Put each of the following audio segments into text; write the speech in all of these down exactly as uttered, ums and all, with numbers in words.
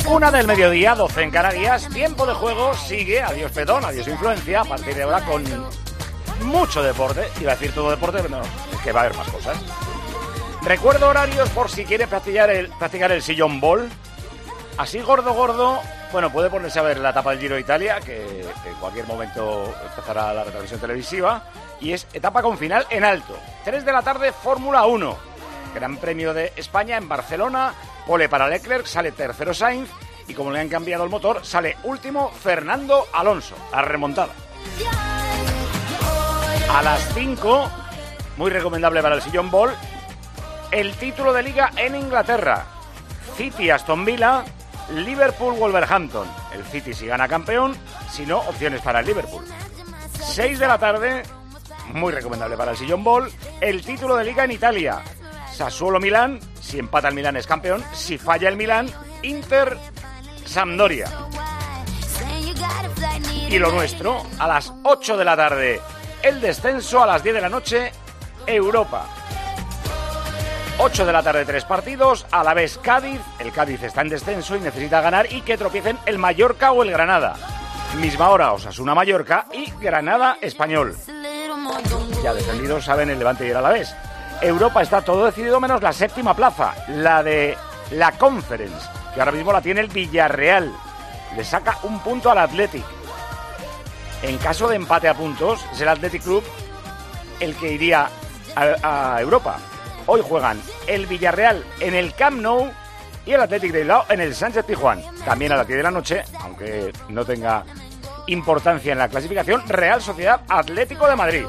Una del mediodía, doce en Canarias, tiempo de juego, sigue, adiós pedón, adiós influencia, a partir de ahora con mucho deporte, iba a decir todo deporte, pero no, es que va a haber más cosas. Recuerdo horarios por si quiere practicar el, practicar el sillón ball, así gordo gordo, bueno, puede ponerse a ver la etapa del Giro de Italia, que en cualquier momento empezará la retransmisión televisiva, y es etapa con final en alto, tres de la tarde, Fórmula uno, Gran Premio de España en Barcelona, pole para Leclerc, sale tercero Sainz, y como le han cambiado el motor, sale último Fernando Alonso, la remontada. A las cinco, muy recomendable para el sillón ball, el título de Liga en Inglaterra, City Aston Villa, Liverpool Wolverhampton, el City si gana campeón, si no, opciones para el Liverpool. seis de la tarde, muy recomendable para el sillón ball, el título de Liga en Italia, Sassuolo Milán, si empata el Milán es campeón, si falla el Milán, Inter Sampdoria. Y lo nuestro, a las ocho de la tarde, el descenso, a las diez de la noche, Europa. ocho de la tarde, tres partidos, a la vez Cádiz, el Cádiz está en descenso y necesita ganar y que tropiecen el Mallorca o el Granada. Misma hora, Osasuna Mallorca y Granada Español. Ya descendidos saben el Levante y el Alavés. Europa está todo decidido menos la séptima plaza, la de la Conference, que ahora mismo la tiene el Villarreal. Le saca un punto al Athletic. En caso de empate a puntos, es el Athletic Club el que iría a, a Europa. Hoy juegan el Villarreal en el Camp Nou y el Athletic de Bilbao en el Sánchez Pizjuán. También a las diez de la noche, aunque no tenga importancia en la clasificación, Real Sociedad Atlético de Madrid.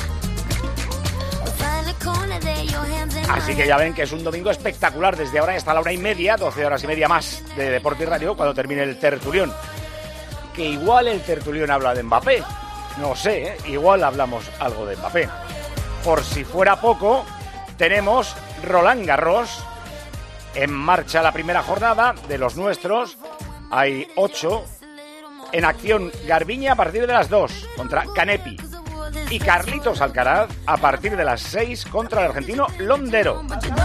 Así que ya ven que es un domingo espectacular desde ahora hasta la hora y media, doce horas y media más de Deporte y Radio, cuando termine el tertulión. Que igual el tertulión habla de Mbappé, no sé, ¿eh? Igual hablamos algo de Mbappé. Por si fuera poco, tenemos Roland Garros, en marcha la primera jornada de los nuestros, hay ocho, en acción Garbiñe a partir de las dos contra Canepi. Y Carlitos Alcaraz a partir de las seis contra el argentino Londero.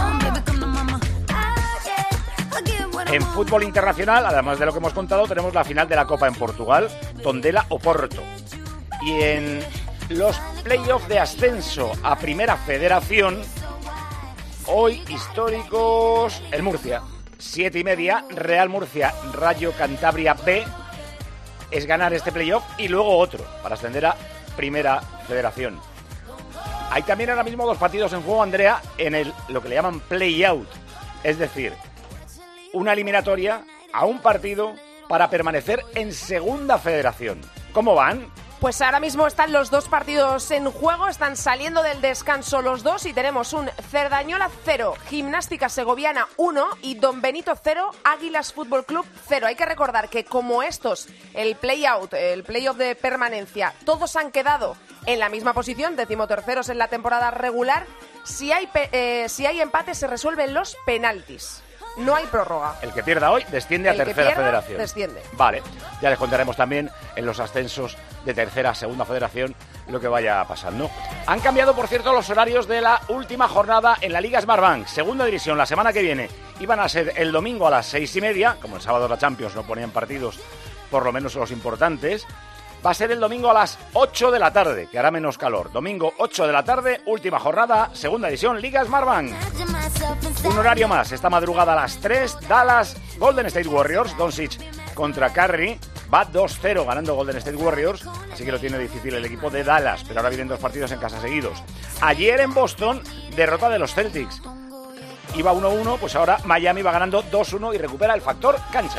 En fútbol internacional, además de lo que hemos contado, tenemos la final de la Copa en Portugal, Tondela o Porto. Y en los playoffs de ascenso a Primera Federación, hoy históricos el Murcia, siete y media, Real Murcia, Rayo Cantabria B, es ganar este playoff y luego otro para ascender a Primera Federación. Hay también ahora mismo dos partidos en juego, Andrea, en el lo que le llaman play-out, es decir, una eliminatoria a un partido para permanecer en Segunda Federación. ¿Cómo van? Pues ahora mismo están los dos partidos en juego, están saliendo del descanso los dos y tenemos un Cerdañola cero, Gimnástica Segoviana uno y Don Benito cero, Águilas Fútbol Club cero. Hay que recordar que como estos, el play-out, el play-off de permanencia, todos han quedado en la misma posición, decimoterceros en la temporada regular, si hay, eh, si hay empate se resuelven los penaltis. No hay prórroga. El que pierda hoy desciende a El Tercera que pierda, Federación. Desciende. Vale, ya les contaremos también en los ascensos de Tercera a Segunda Federación lo que vaya pasando. Han cambiado, por cierto, los horarios de la última jornada en la Liga Smartbank. Segunda división, la semana que viene, iban a ser el domingo a las seis y media, como el sábado la Champions no ponían partidos, por lo menos los importantes. Va a ser el domingo a las ocho de la tarde, que hará menos calor. Domingo ocho de la tarde, última jornada, segunda división, Liga Smartbank. Un horario más, esta madrugada a las tres, Dallas, Golden State Warriors, Doncic contra Curry, va dos cero ganando Golden State Warriors, así que lo tiene difícil el equipo de Dallas, pero ahora vienen dos partidos en casa seguidos. Ayer en Boston, derrota de los Celtics. Iba uno uno, pues ahora Miami va ganando dos uno y recupera el factor cancha.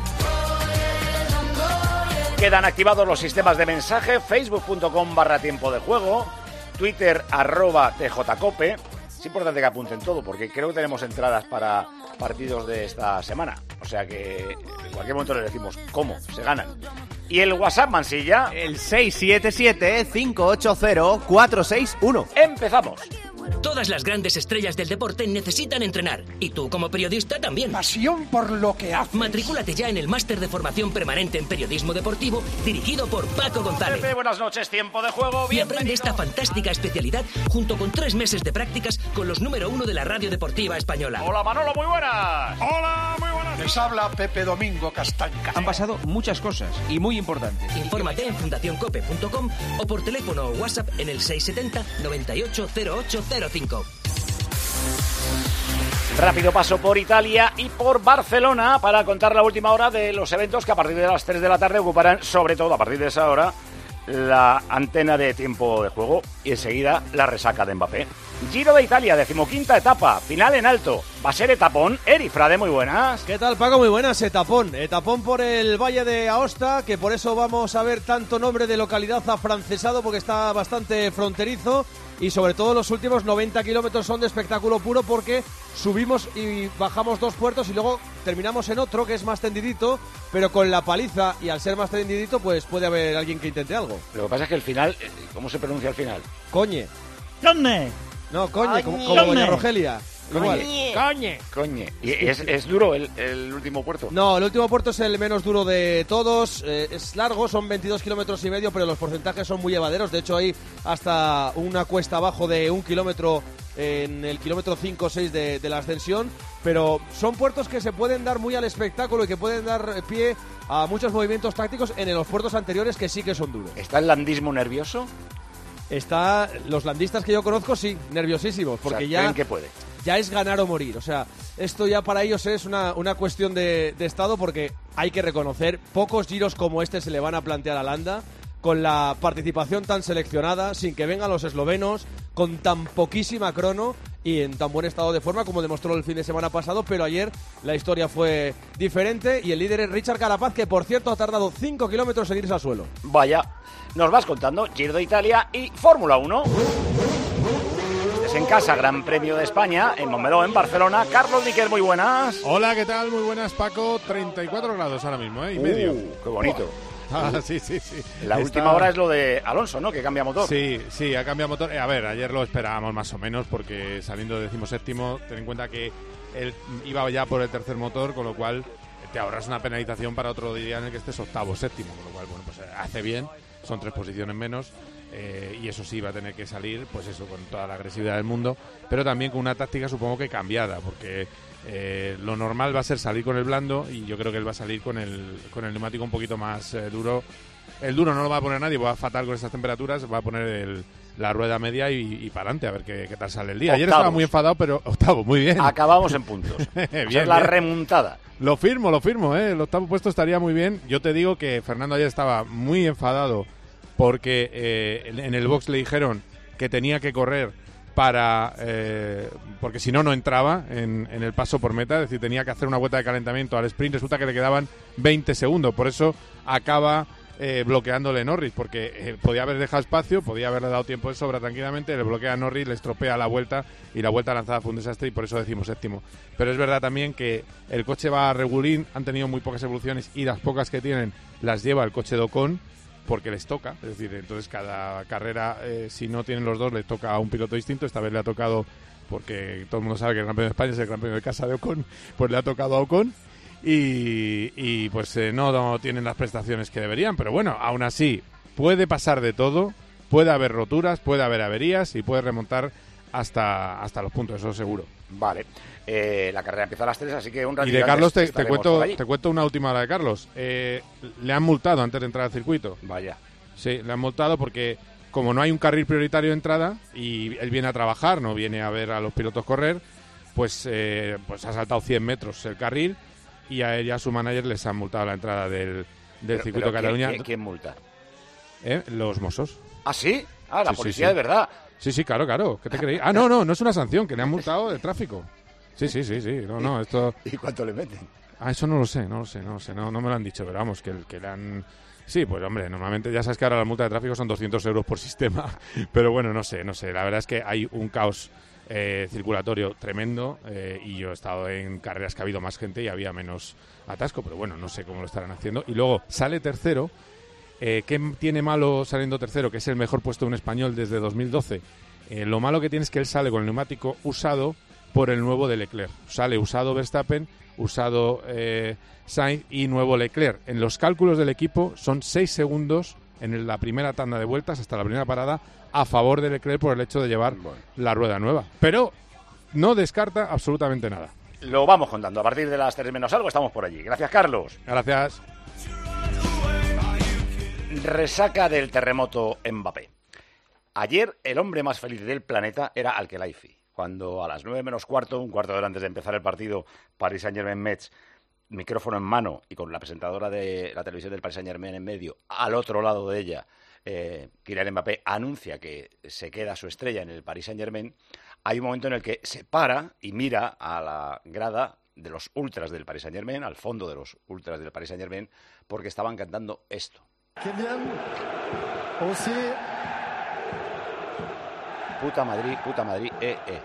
Quedan activados los sistemas de mensaje, facebook.com barra tiempo de juego, Twitter arroba tjcope. Es importante que apunten todo porque creo que tenemos entradas para partidos de esta semana. O sea que en cualquier momento les decimos cómo se ganan. Y el WhatsApp, Mansilla. El seis siete siete, cinco ocho cero, cuatro seis uno. Empezamos. Todas las grandes estrellas del deporte necesitan entrenar. Y tú, como periodista, también. Pasión por lo que haces. Matricúlate ya en el máster de formación permanente en periodismo deportivo, dirigido por Paco González. Pepe, buenas noches, tiempo de juego. Y aprende esta fantástica especialidad junto con tres meses de prácticas con los número uno de la radio deportiva española. Hola, Manolo, muy buenas. Hola, muy buenas Les habla Pepe Domingo Castaña. Han pasado muchas cosas y muy importantes. Infórmate en fundación cope punto com o por teléfono o WhatsApp en el seis setenta noventa y ocho cero ocho cero cinco. Rápido paso por Italia y por Barcelona para contar la última hora de los eventos que a partir de las tres de la tarde ocuparán, sobre todo a partir de esa hora, la antena de tiempo de juego y enseguida la resaca de Mbappé. Giro de Italia, decimoquinta etapa, final en alto. Va a ser etapón. Eri Frade, muy buenas. ¿Qué tal, Paco? Muy buenas, etapón. Etapón por el Valle de Aosta, que por eso vamos a ver tanto nombre de localidad afrancesado, porque está bastante fronterizo. Y sobre todo los últimos noventa kilómetros son de espectáculo puro, porque subimos y bajamos dos puertos y luego terminamos en otro que es más tendidito, pero con la paliza, y al ser más tendidito pues puede haber alguien que intente algo. Lo que pasa es que el final, ¿cómo se pronuncia el final? Coñe. Coñe. No, coñe, como, como Coñe. doña Rogelia. Igual. Coñe. Coñe. ¿Y es, es duro el, el último puerto? No, el último puerto es el menos duro de todos. Eh, es largo, son veintidós kilómetros y medio, pero los porcentajes son muy llevaderos. De hecho, hay hasta una cuesta abajo de un kilómetro en el kilómetro cinco o seis de, de la ascensión. Pero son puertos que se pueden dar muy al espectáculo y que pueden dar pie a muchos movimientos tácticos en los puertos anteriores que sí que son duros. ¿Está el landismo nervioso? Está, los landistas que yo conozco, sí, nerviosísimos, porque o sea, ya... ¿creen que puede? Ya es ganar o morir, o sea, esto ya para ellos es una, una cuestión de, de estado, porque hay que reconocer, pocos giros como este se le van a plantear a Landa, con la participación tan seleccionada, sin que vengan los eslovenos, con tan poquísima crono y en tan buen estado de forma como demostró el fin de semana pasado, pero ayer la historia fue diferente y el líder es Richard Carapaz, que por cierto ha tardado cinco kilómetros en irse al suelo. Vaya, nos vas contando Giro de Italia y Fórmula uno. En casa, Gran Premio de España, en Montmeló, en Barcelona. Carlos Níquer, muy buenas. Hola, ¿qué tal? Muy buenas, Paco. treinta y cuatro grados ahora mismo, ¿eh? Y uh, medio. ¡Qué bonito! Ah, sí, sí, sí. La Está... última hora es lo de Alonso, ¿no? Que cambia motor. Sí, sí, ha cambiado motor. A ver, ayer lo esperábamos más o menos, porque saliendo de decimoséptimo, ten en cuenta que él iba ya por el tercer motor, con lo cual te ahorras una penalización para otro día en el que estés octavo, séptimo, con lo cual, bueno, pues hace bien. Son tres posiciones menos. Eh, y eso sí va a tener que salir, pues eso, con toda la agresividad del mundo, pero también con una táctica supongo que cambiada, porque eh, lo normal va a ser salir con el blando y yo creo que él va a salir con el, con el neumático un poquito más eh, duro. El duro no lo va a poner nadie, va fatal con estas temperaturas, va a poner el, la rueda media y, y para adelante a ver qué, qué tal sale el día. Ayer Octavos. Estaba muy enfadado, pero octavo, muy bien. Acabamos en puntos. bien, es la bien. remontada. Lo firmo, lo firmo, ¿eh? El octavo puesto estaría muy bien. Yo te digo que Fernando ayer estaba muy enfadado porque eh, en el box le dijeron que tenía que correr para eh, porque si no, no entraba en, en el paso por meta, es decir, tenía que hacer una vuelta de calentamiento al sprint. Resulta que le quedaban veinte segundos, por eso acaba eh, bloqueándole Norris, porque eh, podía haber dejado espacio, podía haberle dado tiempo de sobra tranquilamente, le bloquea a Norris, le estropea la vuelta y la vuelta lanzada fue un desastre y por eso decimos séptimo. Pero es verdad también que el coche va a regulín, han tenido muy pocas evoluciones y las pocas que tienen las lleva el coche de Ocon, porque les toca, es decir, entonces cada carrera, eh, si no tienen los dos, les toca a un piloto distinto. Esta vez le ha tocado, porque todo el mundo sabe que el Gran Premio de España es el Gran Premio de casa de Ocon, pues le ha tocado a Ocon y, y pues eh, no, no tienen las prestaciones que deberían, pero bueno, aún así puede pasar de todo, puede haber roturas, puede haber averías y puede remontar hasta, hasta los puntos, eso seguro. Vale. Eh, la carrera empieza a las tres, así que un ratito. Y de Carlos te, te estaremos cuento por allí. te cuento una última hora de Carlos. Eh, le han multado antes de entrar al circuito. Vaya. Sí, le han multado porque como no hay un carril prioritario de entrada y él viene a trabajar, no viene a ver a los pilotos correr, pues, eh, pues ha saltado cien metros el carril y a él y a su manager les han multado la entrada del, del Pero- circuito pero de Cataluña. ¿quién, quién- quién multa? ¿Eh? Los Mossos. ¿Ah, sí? Ah, la Sí, sí, policía sí. de verdad. Sí, sí, claro, claro. ¿Qué te creí? Ah, no, no, no es una sanción, que le han multado de tráfico. Sí, sí, sí, sí. No, no, esto... ¿Y cuánto le meten? Ah, eso no lo sé, no lo sé, no lo sé. No, no me lo han dicho, pero vamos, que, que le han... Sí, pues hombre, normalmente ya sabes que ahora la multa de tráfico son doscientos euros por sistema. Pero bueno, no sé, no sé. La verdad es que hay un caos eh, circulatorio tremendo eh, y yo he estado en carreras que ha habido más gente y había menos atasco, pero bueno, no sé cómo lo estarán haciendo. Y luego sale tercero. Eh, ¿Qué tiene malo saliendo tercero? Que es el mejor puesto de un español desde dos mil doce. Eh, lo malo que tiene es que él sale con el neumático usado por el nuevo de Leclerc. Sale usado Verstappen, usado eh, Sainz y nuevo Leclerc. En los cálculos del equipo son seis segundos en la primera tanda de vueltas hasta la primera parada a favor de Leclerc por el hecho de llevar la rueda nueva. Pero no descarta absolutamente nada. lo vamos contando. A partir de las tres menos algo estamos por allí. Gracias, Carlos. Gracias. Resaca del terremoto Mbappé. Ayer el hombre más feliz del planeta era Al-Khelaifi. Cuando a las nueve menos cuarto, un cuarto de hora antes de empezar el partido, Paris Saint-Germain-Metz, micrófono en mano y con la presentadora de la televisión del Paris Saint-Germain en medio, al otro lado de ella, eh, Kylian Mbappé anuncia que se queda su estrella en el Paris Saint-Germain, hay un momento en el que se para y mira a la grada de los ultras del Paris Saint-Germain, al fondo de los ultras del Paris Saint-Germain, porque estaban cantando esto. Puta Madrid, puta Madrid, eh, eh.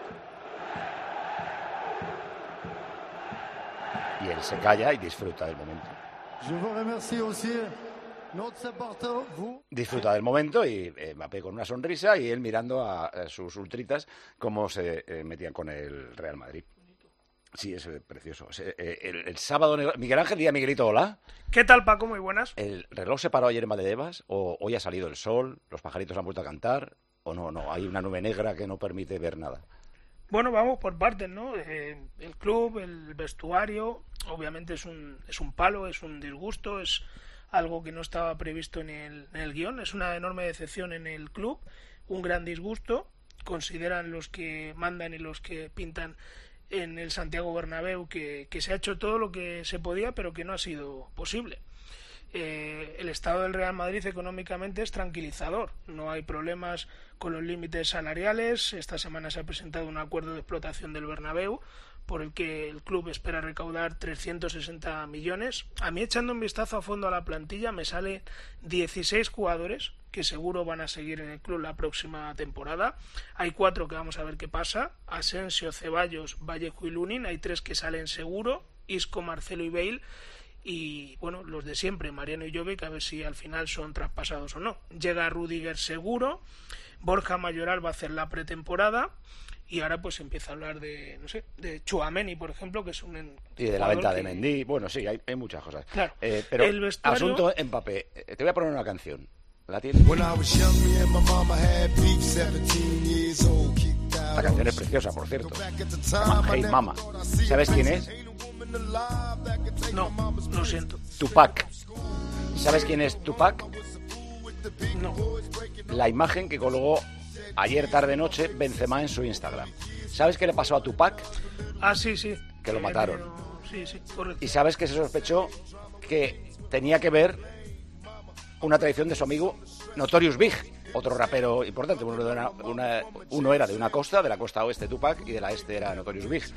Y él se calla y disfruta del momento. Disfruta del momento y eh, Mbappé con una sonrisa y él mirando a, a sus ultritas cómo se eh, metían con el Real Madrid. Sí, es eh, precioso. Eh, el, el sábado, Miguel Ángel, día Miguelito, hola. ¿Qué tal, Paco? Muy buenas. ¿El reloj se paró ayer en Valdebebas? ¿O hoy ha salido el sol? ¿Los pajaritos han vuelto a cantar? ¿O no? No, hay una nube negra que no permite ver nada. Bueno, vamos por partes, ¿no? Eh, el club, el vestuario, obviamente es un, es un palo, es un disgusto, es algo que no estaba previsto en el, en el guión, es una enorme decepción en el club, un gran disgusto, consideran los que mandan y los que pintan en el Santiago Bernabéu que, que se ha hecho todo lo que se podía, pero que no ha sido posible. Eh, el estado del Real Madrid económicamente es tranquilizador, no hay problemas con los límites salariales. Esta semana se ha presentado un acuerdo de explotación del Bernabéu por el que el club espera recaudar trescientos sesenta millones. A mí, echando un vistazo a fondo a la plantilla, me salen dieciséis jugadores que seguro van a seguir en el club la próxima temporada. Hay cuatro que vamos a ver qué pasa: Asensio, Ceballos, Vallejo y Lunin. Hay tres que salen seguro: Isco, Marcelo y Bale. Y bueno, los de siempre, Mariano y Jovic, a ver si al final son traspasados o no. Llega Rudiger seguro, Borja Mayoral va a hacer la pretemporada y ahora pues empieza a hablar de, no sé, de Tchouaméni, por ejemplo, que es un... Y de la venta que... de Mendy, bueno, sí, hay, hay muchas cosas. Claro. Eh, pero el vestuario... asunto Mbappé, te voy a poner una canción. ¿La tienes? La canción es preciosa, por cierto. Se llama Hey Mama. ¿Sabes quién es? No, lo siento. Tupac. ¿Sabes quién es Tupac? No. La imagen que colgó ayer tarde-noche Benzema en su Instagram. ¿Sabes qué le pasó a Tupac? Ah, sí, sí. Que lo mataron. Sí, sí, correcto. ¿Y sabes que se sospechó que tenía que ver una traición de su amigo Notorious Big, otro rapero importante? Uno, de una, una, uno era de una costa, de la costa oeste Tupac, y de la este era Notorious Big.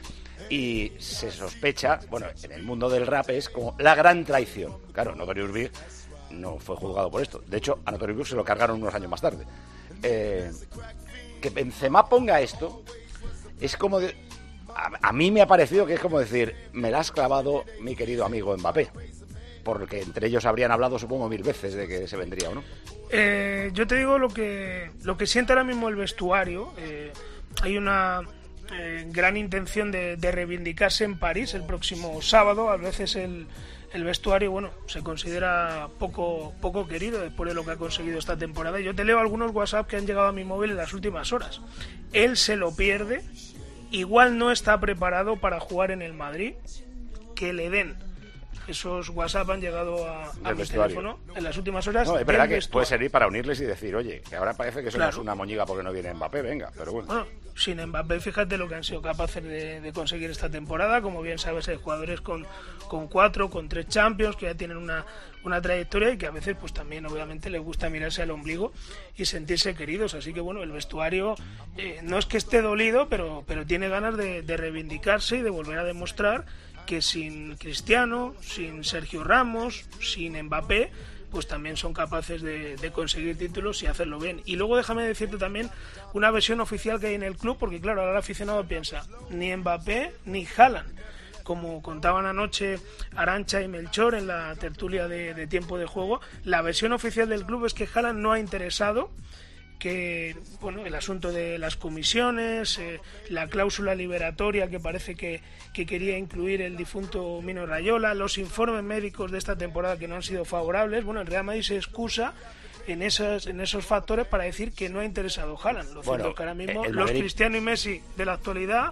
Y se sospecha, bueno, en el mundo del rap es como la gran traición. Claro, Notorious Big no fue juzgado por esto. De hecho, a Notorious Big se lo cargaron unos años más tarde. Eh, que Benzema ponga esto es como... De, a, a mí me ha parecido que es como decir, me la has clavado mi querido amigo Mbappé. Porque entre ellos habrían hablado, supongo, mil veces de que se vendría o no. Eh, yo te digo lo que, lo que siente ahora mismo el vestuario. Eh, hay una... Eh, gran intención de, de reivindicarse en París el próximo sábado. A veces el, el vestuario, bueno, se considera poco, poco querido después de lo que ha conseguido esta temporada. Yo te leo algunos WhatsApp que han llegado a mi móvil en las últimas horas. Él se lo pierde, igual no está preparado para jugar en el Madrid, que le den. Esos WhatsApp han llegado a, a mi teléfono en las últimas horas. No, es verdad que puede servir para unirles y decir, oye, que ahora parece que somos claro. una moñiga porque no viene Mbappé, venga, pero bueno. Bueno, sin Mbappé, fíjate lo que han sido capaces de, de conseguir esta temporada. Como bien sabes, hay jugadores con, con cuatro, con tres Champions, que ya tienen una, una trayectoria y que a veces pues también obviamente les gusta mirarse al ombligo y sentirse queridos. Así que bueno, el vestuario eh, no es que esté dolido, pero, pero tiene ganas de, de reivindicarse y de volver a demostrar que sin Cristiano, sin Sergio Ramos, sin Mbappé, pues también son capaces de, de conseguir títulos y hacerlo bien. Y luego déjame decirte también una versión oficial que hay en el club, porque claro, ahora el aficionado piensa, ni Mbappé ni Haaland. Como contaban anoche Arantxa y Melchor en la tertulia de, de tiempo de juego, la versión oficial del club es que Haaland no ha interesado, que bueno, el asunto de las comisiones, eh, la cláusula liberatoria que parece que, que quería incluir el difunto Mino Raiola, los informes médicos de esta temporada que no han sido favorables. Bueno, el Real Madrid se excusa en esos, en esos factores para decir que no ha interesado Haaland. Lo bueno, cierto es que ahora mismo el los Madrid... Cristiano y Messi de la actualidad,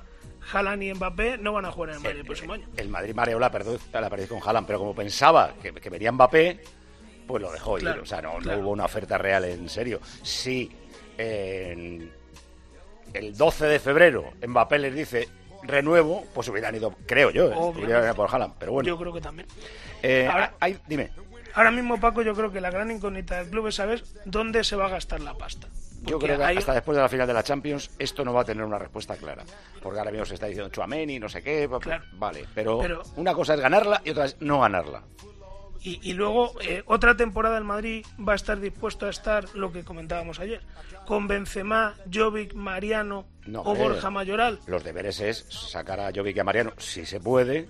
Haaland y Mbappé no van a jugar en el Madrid el, el próximo año. El Madrid mareó la perdió, la perdió con Haaland, pero como pensaba que, que venía Mbappé, pues lo dejó claro, ir. O sea, no, claro. no hubo una oferta real en serio. Sí, eh, el doce de febrero Mbappé les dice renuevo, pues hubieran ido, creo yo, eh, hubieran ido por Haaland, pero bueno. Yo creo que también. Eh, ahora, hay, dime. Ahora mismo, Paco, yo creo que la gran incógnita del club es saber dónde se va a gastar la pasta. Porque yo creo que hay... hasta después de la final de la Champions esto no va a tener una respuesta clara. Porque ahora mismo se está diciendo Tchouaméni, no sé qué, claro. vale, pero, pero una cosa es ganarla y otra es no ganarla. Y, y luego, eh, otra temporada el Madrid va a estar dispuesto a estar, lo que comentábamos ayer, con Benzema, Jovic, Mariano no, o eh, Borja Mayoral. Los deberes es sacar a Jovic y a Mariano, si se puede,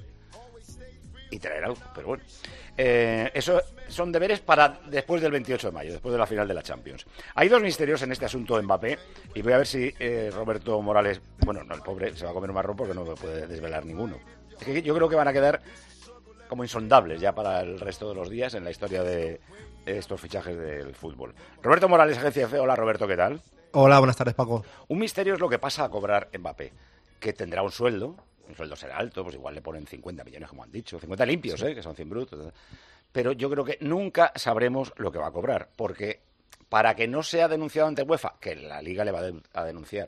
y traer algo, pero bueno. Eh, eso son deberes para después del veintiocho de mayo, después de la final de la Champions. Hay dos misterios en este asunto de Mbappé, y voy a ver si eh, Roberto Morales, bueno, no, el pobre se va a comer un marrón porque no me puede desvelar ninguno. Es que yo creo que van a quedar como insondables ya para el resto de los días en la historia de estos fichajes del fútbol. Roberto Morales, Agencia F. Hola, Roberto, ¿qué tal? Hola, buenas tardes, Paco. Un misterio es lo que pasa a cobrar Mbappé, que tendrá un sueldo, un sueldo será alto, pues igual le ponen cincuenta millones, como han dicho, cincuenta limpios, sí. ¿eh? Que son cien brutos. Pero yo creo que nunca sabremos lo que va a cobrar, porque para que no sea denunciado ante UEFA, que la Liga le va a denunciar,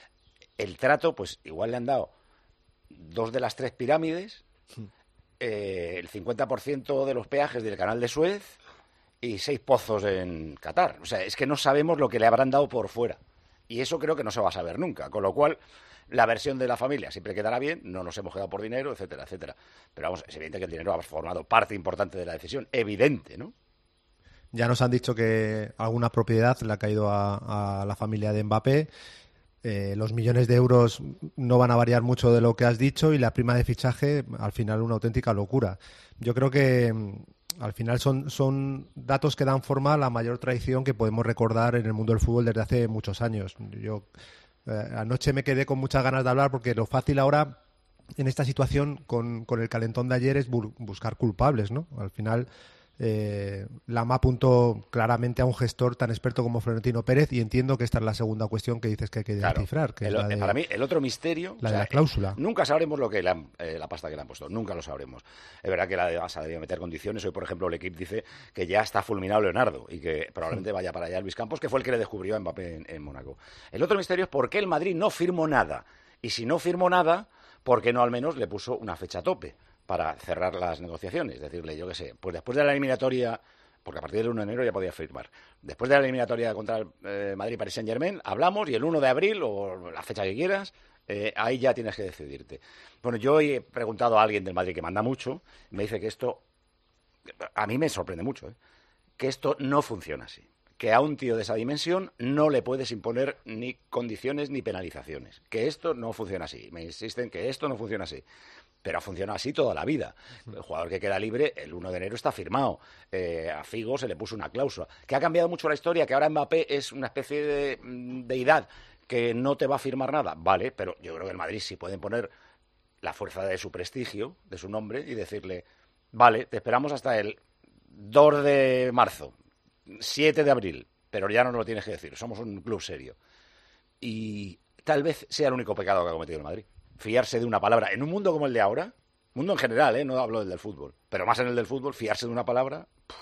el trato, pues igual le han dado dos de las tres pirámides, sí. eh, el cincuenta por ciento de los peajes del canal de Suez y seis pozos en Qatar. O sea, es que no sabemos lo que le habrán dado por fuera. Y eso creo que no se va a saber nunca, con lo cual la versión de la familia siempre quedará bien, no nos hemos quedado por dinero, etcétera, etcétera. Pero vamos, es evidente que el dinero ha formado parte importante de la decisión, evidente, ¿no? Ya nos han dicho que alguna propiedad le ha caído a, a la familia de Mbappé. Eh, los millones de euros no van a variar mucho de lo que has dicho y la prima de fichaje, al final, una auténtica locura. Yo creo que al final son, son datos que dan forma a la mayor traición que podemos recordar en el mundo del fútbol desde hace muchos años. Yo eh, anoche me quedé con muchas ganas de hablar porque lo fácil ahora en esta situación con, con el calentón de ayer es bu- buscar culpables, ¿no? Al final eh, Lama apuntó claramente a un gestor tan experto como Florentino Pérez y entiendo que esta es la segunda cuestión que dices que hay que claro. descifrar. Que el, es la de, para mí, el otro misterio... La o sea, de la cláusula. Nunca sabremos lo que le han, eh, la pasta que le han puesto, nunca lo sabremos. Es verdad que la de Barça debería meter condiciones. Hoy, por ejemplo, el equipo dice que ya está fulminado Leonardo y que probablemente sí. vaya para allá Luis Campos, que fue el que le descubrió a Mbappé en, en Mónaco. El otro misterio es por qué el Madrid no firmó nada. Y si no firmó nada, ¿por qué no al menos le puso una fecha a tope para cerrar las negociaciones? Decirle, yo qué sé, pues después de la eliminatoria... porque a partir del uno de enero ya podía firmar. Después de la eliminatoria contra el eh, Madrid-Paris Saint-Germain, hablamos y el uno de abril, o la fecha que quieras, eh, ahí ya tienes que decidirte. Bueno, yo he preguntado a alguien del Madrid que manda mucho, me dice que esto, a mí me sorprende mucho, ¿eh? que esto no funciona así. Que a un tío de esa dimensión no le puedes imponer ni condiciones ni penalizaciones. Que esto no funciona así. Me insisten que esto no funciona así. Pero ha funcionado así toda la vida. El jugador que queda libre, el uno de enero está firmado. Eh, a Figo se le puso una cláusula. Que ha cambiado mucho la historia, que ahora Mbappé es una especie de deidad que no te va a firmar nada. Vale, pero yo creo que el Madrid sí pueden poner la fuerza de su prestigio, de su nombre, y decirle, vale, te esperamos hasta el dos de marzo, siete de abril, pero ya no nos lo tienes que decir, somos un club serio. Y tal vez sea el único pecado que ha cometido el Madrid. Fiarse de una palabra. En un mundo como el de ahora, mundo en general, ¿eh? No hablo del del fútbol, pero más en el del fútbol, fiarse de una palabra... Pff.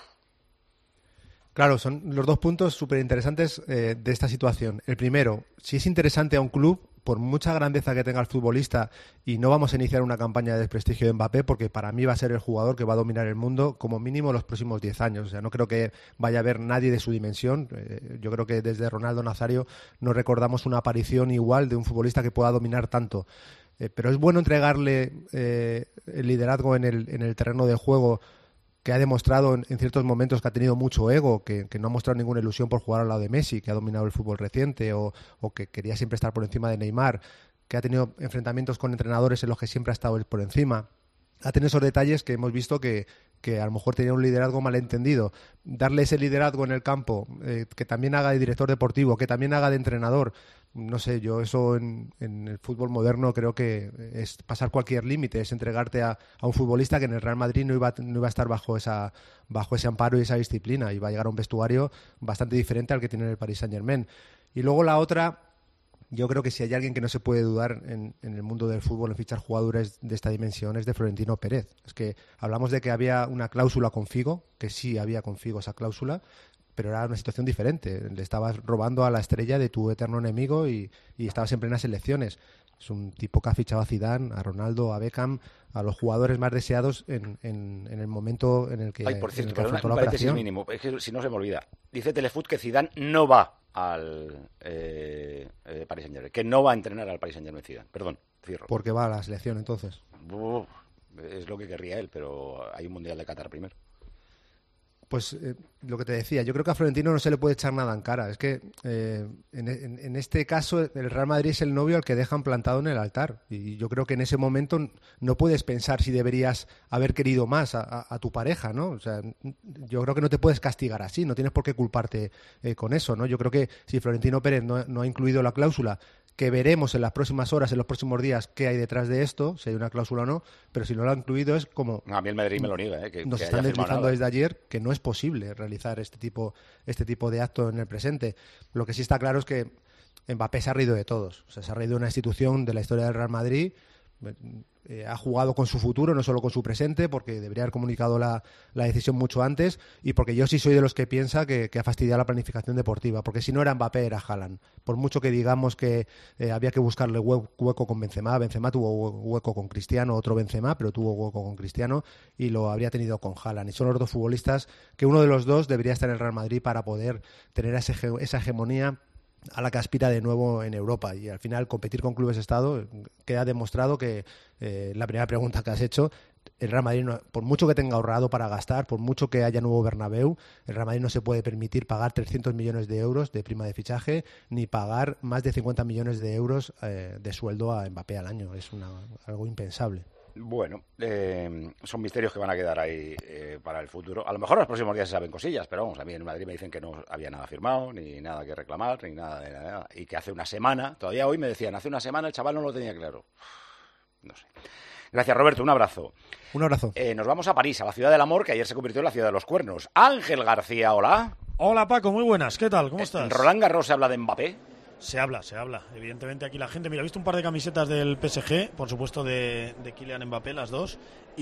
Claro, son los dos puntos súper interesantes eh, de esta situación. El primero, si es interesante a un club, por mucha grandeza que tenga el futbolista, y no vamos a iniciar una campaña de desprestigio de Mbappé, porque para mí va a ser el jugador que va a dominar el mundo como mínimo los próximos diez años. O sea, no creo que vaya a haber nadie de su dimensión. Eh, yo creo que desde Ronaldo Nazario no recordamos una aparición igual de un futbolista que pueda dominar tanto. Eh, pero es bueno entregarle eh, el liderazgo en el, en el terreno de juego, que ha demostrado en, en ciertos momentos que ha tenido mucho ego, que, que no ha mostrado ninguna ilusión por jugar al lado de Messi, que ha dominado el fútbol reciente, o, o que quería siempre estar por encima de Neymar, que ha tenido enfrentamientos con entrenadores en los que siempre ha estado por encima. Ha tenido esos detalles que hemos visto que, que a lo mejor tenía un liderazgo malentendido. Darle ese liderazgo en el campo, eh, que también haga de director deportivo, que también haga de entrenador. No sé, yo eso en, en el fútbol moderno creo que es pasar cualquier límite, es entregarte a, a un futbolista que en el Real Madrid no iba, no iba a estar bajo esa bajo ese amparo y esa disciplina, y va a llegar a un vestuario bastante diferente al que tiene en el Paris Saint-Germain. Y luego la otra, yo creo que si hay alguien que no se puede dudar en, en el mundo del fútbol en fichar jugadores de esta dimensión es de Florentino Pérez. Es que hablamos de que había una cláusula con Figo, que sí había con Figo esa cláusula, pero era una situación diferente. Le estabas robando a la estrella de tu eterno enemigo y, y estabas en plenas elecciones. Es un tipo que ha fichado a Zidane, a Ronaldo, a Beckham, a los jugadores más deseados en, en, en el momento en el que, Ay, por cierto, en el que perdona, afrontó un la paréntesis operación. mínimo, es que si no se me olvida. Dice Telefoot que Zidane no va al eh, eh, Paris Saint-Germain, que no va a entrenar al Paris Saint-Germain Zidane. Perdón, cierro. Porque va a la selección entonces. Uf, es lo que querría él, pero hay un Mundial de Qatar primero. Pues eh, lo que te decía, yo creo que a Florentino no se le puede echar nada en cara. Es que eh, en, en, en este caso el Real Madrid es el novio al que dejan plantado en el altar. Y yo creo que en ese momento no puedes pensar si deberías haber querido más a, a, a tu pareja, ¿no? O sea, yo creo que no te puedes castigar así, no tienes por qué culparte eh, con eso, ¿no? Yo creo que si Florentino Pérez no, no ha incluido la cláusula, que veremos en las próximas horas, en los próximos días, qué hay detrás de esto, si hay una cláusula o no, pero si no lo ha incluido es como... A mí el Madrid me lo niega, ¿eh? Que, nos que están haya firmado deslizando nada. desde ayer que no es posible realizar este tipo, este tipo de acto en el presente. Lo que sí está claro es que Mbappé se ha reído de todos. O sea, se ha reído de una institución de la historia del Real Madrid. Eh, ha jugado con su futuro, no solo con su presente, porque debería haber comunicado la, la decisión mucho antes, y porque yo sí soy de los que piensa que, que ha fastidiado la planificación deportiva, porque si no era Mbappé, era Haaland. Por mucho que digamos que eh, había que buscarle hue- hueco con Benzema, Benzema tuvo hueco con Cristiano, otro Benzema, pero tuvo hueco con Cristiano, y lo habría tenido con Haaland. Y son los dos futbolistas que uno de los dos debería estar en el Real Madrid para poder tener ese, esa hegemonía a la que aspira de nuevo en Europa. Y al final competir con clubes Estado queda demostrado que eh, la primera pregunta que has hecho, el Real Madrid, no, por mucho que tenga ahorrado para gastar, por mucho que haya nuevo Bernabéu, el Real Madrid no se puede permitir pagar trescientos millones de euros de prima de fichaje ni pagar más de cincuenta millones de euros eh, de sueldo a Mbappé al año. Es una, algo impensable. Bueno, eh, son misterios que van a quedar ahí eh, para el futuro. A lo mejor los próximos días se saben cosillas, pero vamos, a mí en Madrid me dicen que no había nada firmado, ni nada que reclamar, ni nada de nada. Y que hace una semana, todavía hoy me decían, hace una semana el chaval no lo tenía claro. No sé. Gracias, Roberto, un abrazo. Un abrazo. Eh, nos vamos a París, a la ciudad del amor, que ayer se convirtió en la ciudad de los cuernos. Ángel García, hola. Hola, Paco, muy buenas. ¿Qué tal? ¿Cómo estás? ¿En Roland Garros se habla de Mbappé? Se habla, se habla. Evidentemente aquí la gente... Mira, he visto un par de camisetas del P S G, por supuesto de, de Kylian Mbappé, las dos.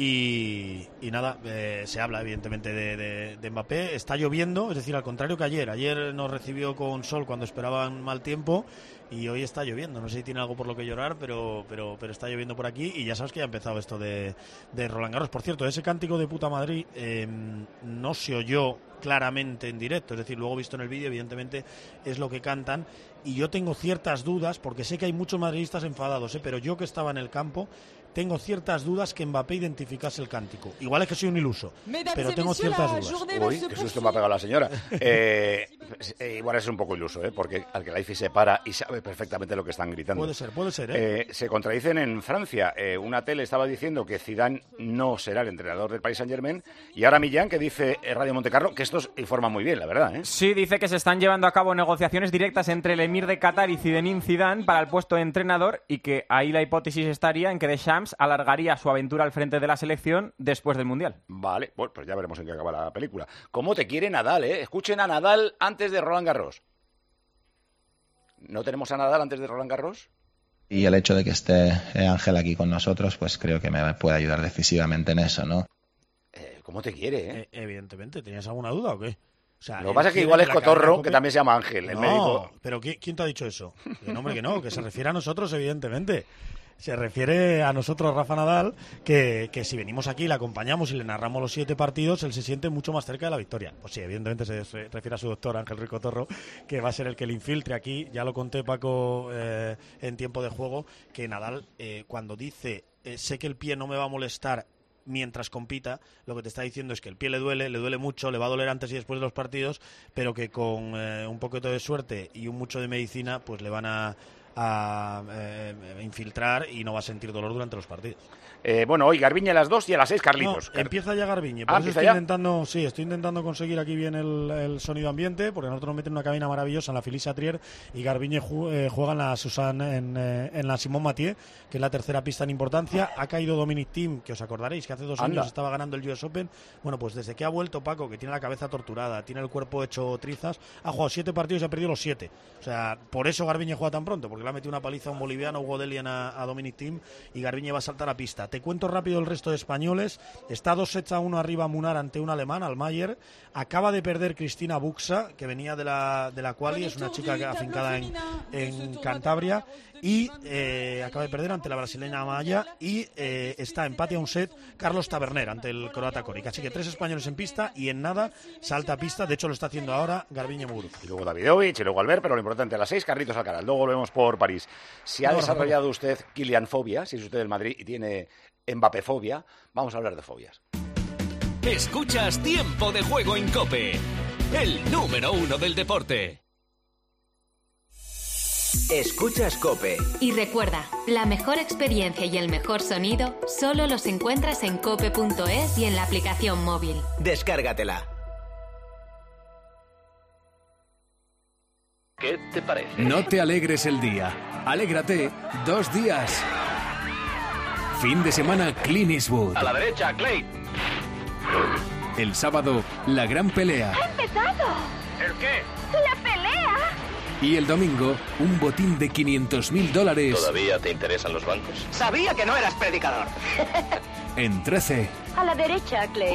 Y, y nada, eh, se habla evidentemente de, de, de Mbappé. Está lloviendo, es decir, al contrario que ayer. Ayer nos recibió con sol cuando esperaban mal tiempo y hoy está lloviendo. No sé si tiene algo por lo que llorar, pero pero pero está lloviendo por aquí y ya sabes que ya ha empezado esto de, de Roland Garros. Por cierto, ese cántico de puta Madrid eh, no se oyó claramente en directo, es decir, luego visto en el vídeo, evidentemente es lo que cantan. Y yo tengo ciertas dudas, porque sé que hay muchos madridistas enfadados, ¿eh? Pero yo que estaba en el campo, tengo ciertas dudas que Mbappé identificase el cántico. Igual es que soy un iluso, pero tengo ciertas dudas. Uy, qué susto me ha pegado la señora. Eh, eh, igual es un poco iluso, ¿eh? Porque al que la IFI se para y sabe perfectamente lo que están gritando. Puede ser, puede ser, ¿eh? Eh, se contradicen en Francia. Eh, una tele estaba diciendo que Zidane no será el entrenador del Paris Saint-Germain y ahora Millán, que dice eh, Radio Montecarlo, que estos informan muy bien, la verdad, ¿eh? Sí, dice que se están llevando a cabo negociaciones directas entre el emir de Qatar y Zinedine Zidane para el puesto de entrenador y que ahí la hipótesis estaría en que Deschamps alargaría su aventura al frente de la selección después del Mundial. Vale, bueno, pues ya veremos en qué acaba la película. ¿Cómo te quiere Nadal, eh? Escuchen a Nadal antes de Roland Garros. ¿No tenemos a Nadal antes de Roland Garros? Y el hecho de que esté Ángel aquí con nosotros, pues creo que me puede ayudar decisivamente en eso, ¿no? Eh, ¿Cómo te quiere, eh? eh? Evidentemente, ¿tenías alguna duda o qué? O sea, lo que pasa es que igual es Cotorro, que también se llama Ángel, el no, médico. Pero ¿quién te ha dicho eso? Que no, hombre, que no, que se refiere a nosotros, evidentemente. Se refiere a nosotros, Rafa Nadal, que, que si venimos aquí, le acompañamos y le narramos los siete partidos, él se siente mucho más cerca de la victoria. Pues sí, evidentemente se refiere a su doctor Ángel Ruiz Cotorro, que va a ser el que le infiltre aquí. Ya lo conté, Paco, eh, en tiempo de juego, que Nadal, eh, cuando dice, eh, sé que el pie no me va a molestar mientras compita, lo que te está diciendo es que el pie le duele, le duele mucho, le va a doler antes y después de los partidos, pero que con eh, un poquito de suerte y un mucho de medicina, pues le van a... a eh, infiltrar y no va a sentir dolor durante los partidos. Eh, bueno, hoy Garbiñe a las dos y a las seis Carlitos. No, empieza ya Garbiñe. Ah, Por eso estoy ya? intentando, sí, estoy intentando conseguir aquí bien el, el sonido ambiente, porque nosotros nos meten una cabina maravillosa en la Felicia Trier y Garbiñe ju, eh, juega en la Susan, en, eh, en la Simón Mathieu, que es la tercera pista en importancia. Ha caído Dominic Thiem, que os acordaréis que hace dos Anda. años estaba ganando el U S Open. Bueno, pues desde que ha vuelto Paco, que tiene la cabeza torturada, tiene el cuerpo hecho trizas, ha jugado siete partidos y ha perdido los siete. O sea, por eso Garbiñe juega tan pronto, porque porque le ha metido una paliza a un boliviano, Hugo Delian, a, a Dominic Thiem, y Garbiñe va a saltar a pista. Te cuento rápido el resto de españoles. Está dos sets a uno arriba Munar ante un alemán, Almayer. Acaba de perder Cristina Buxa, que venía de la, de la quali, es una chica afincada en, en Cantabria, y eh, acaba de perder ante la brasileña Amaya, y eh, está empate a un set Carlos Taberner ante el croata Coric. Así que tres españoles en pista, y en nada salta a pista, de hecho lo está haciendo ahora Garbiñe Muguruza. Y luego Davidovich, y luego Albert, pero lo importante, a las seis, Carlitos Alcaraz. Luego volvemos por París. Si ha No, desarrollado no. usted Kylian-fobia, si es usted del Madrid y tiene Mbappé-fobia, vamos a hablar de fobias. Escuchas Tiempo de Juego en COPE, el número uno del deporte. Escuchas COPE. Y recuerda, la mejor experiencia y el mejor sonido solo los encuentras en cope punto es y en la aplicación móvil. Descárgatela. ¿Qué te parece? No te alegres el día. Alégrate dos días. Fin de semana Clint Eastwood. A la derecha, Clay. El sábado, la gran pelea. ¡Ha empezado! ¿El qué? ¡La pelea! Y el domingo, un botín de quinientos mil dólares. ¿Todavía te interesan los bancos? Sabía que no eras predicador. En trece. A la derecha, Clay.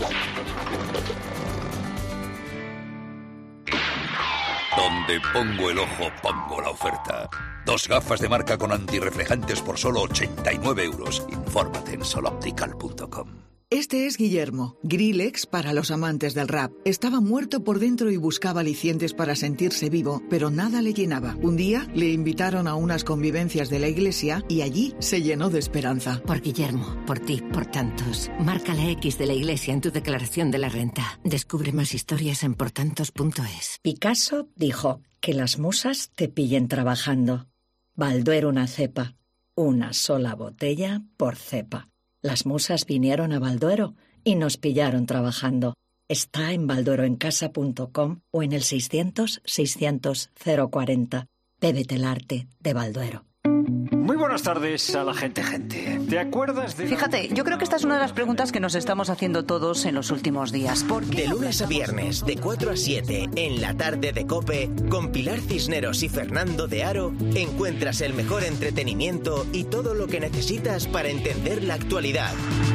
Donde pongo el ojo, pongo la oferta. Dos gafas de marca con antirreflejantes por solo ochenta y nueve euros. Infórmate en soloptical punto com. Este es Guillermo, Grillex para los amantes del rap. Estaba muerto por dentro y buscaba alicientes para sentirse vivo, pero nada le llenaba. Un día le invitaron a unas convivencias de la iglesia y allí se llenó de esperanza. Por Guillermo, por ti, por tantos. Marca la X de la iglesia en tu declaración de la renta. Descubre más historias en portantos punto es. Picasso dijo que las musas te pillen trabajando. Balduero una cepa, una sola botella por cepa. Las musas vinieron a Balduero y nos pillaron trabajando. Está en baldueroencasa punto com o en el seiscientos, seiscientos, cero cuarenta. Bébete el arte de Balduero. Muy buenas tardes a la gente, gente. ¿Te acuerdas de...? Fíjate, yo creo que esta es una de las preguntas que nos estamos haciendo todos en los últimos días. ¿Por qué De lunes a viernes, de cuatro a siete, en la tarde de COPE, con Pilar Cisneros y Fernando de Aro, encuentras el mejor entretenimiento y todo lo que necesitas para entender la actualidad.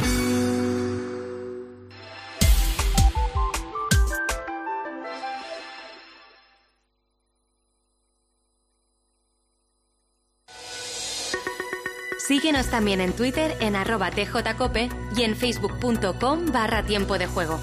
Síguenos también en Twitter en arroba tjcope y en facebook punto com barra tiempo de juego.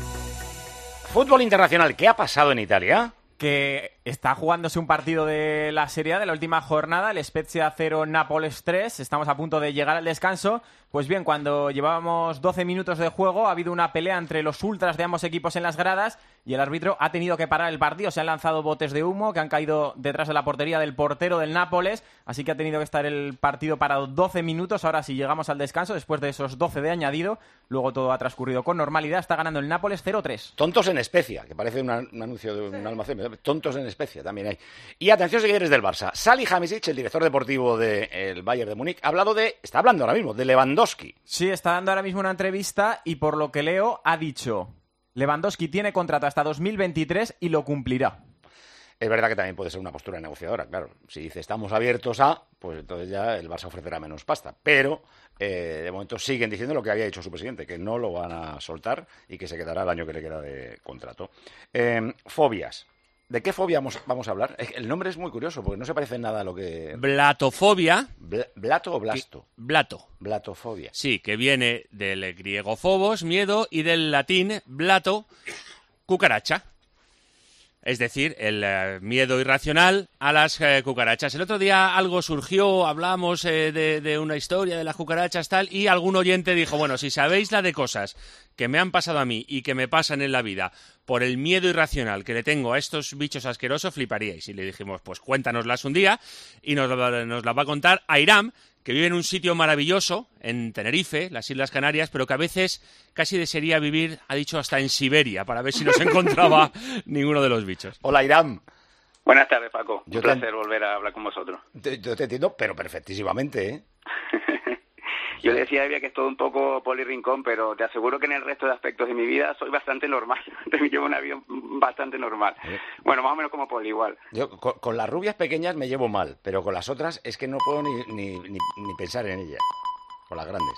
Fútbol internacional, ¿qué ha pasado en Italia? Que está jugándose un partido de la Serie A de la última jornada, el Spezia cero, Nápoles tres. Estamos a punto de llegar al descanso. Pues bien, cuando llevábamos doce minutos de juego, ha habido una pelea entre los ultras de ambos equipos en las gradas y el árbitro ha tenido que parar el partido. Se han lanzado botes de humo que han caído detrás de la portería del portero del Nápoles, así que ha tenido que estar el partido parado doce minutos. Ahora sí llegamos al descanso, después de esos doce de añadido, luego todo ha transcurrido con normalidad. Está ganando el Nápoles cero tres. Tontos en Spezia, que parece una, un anuncio de un almacén. Tontos en Spezia también hay. Y atención, seguidores del Barça. Salihamidzic, el director deportivo del Bayern de Múnich, ha hablado de, está hablando ahora mismo, de Lewandowski. Sí, está dando ahora mismo una entrevista y por lo que leo ha dicho: Lewandowski tiene contrato hasta dos mil veintitrés y lo cumplirá. Es verdad que también puede ser una postura negociadora, claro. Si dice estamos abiertos a, pues entonces ya el Barça ofrecerá menos pasta. Pero eh, de momento siguen diciendo lo que había dicho su presidente, que no lo van a soltar y que se quedará el año que le queda de contrato. Eh, fobias. ¿De qué fobia vamos, vamos a hablar? El nombre es muy curioso porque no se parece en nada a lo que... Blatofobia. Bl- ¿Blato o blasto? Blato. Blatofobia. Sí, que viene del griego phobos, miedo, y del latín blato, cucaracha. Es decir, el eh, miedo irracional a las eh, cucarachas. El otro día algo surgió, hablamos eh, de, de una historia de las cucarachas tal, y algún oyente dijo, bueno, si sabéis la de cosas que me han pasado a mí y que me pasan en la vida por el miedo irracional que le tengo a estos bichos asquerosos, fliparíais. Y le dijimos, pues cuéntanoslas un día, y nos, nos las va a contar Airam, que vive en un sitio maravilloso, en Tenerife, las Islas Canarias, pero que a veces casi desearía vivir, ha dicho, hasta en Siberia, para ver si no se encontraba ninguno de los bichos. Hola, Airam. Buenas tardes, Paco. Yo Un te... placer volver a hablar con vosotros. Te, yo te entiendo, pero perfectísimamente, ¿eh? Yo le decía a Evia que es todo un poco Poli Rincón, pero te aseguro que en el resto de aspectos de mi vida soy bastante normal. Llevo una vida bastante normal. Bueno, más o menos como Poli, igual. Yo con, con las rubias pequeñas me llevo mal, pero con las otras es que no puedo ni, ni, ni, ni pensar en ellas. Con las grandes.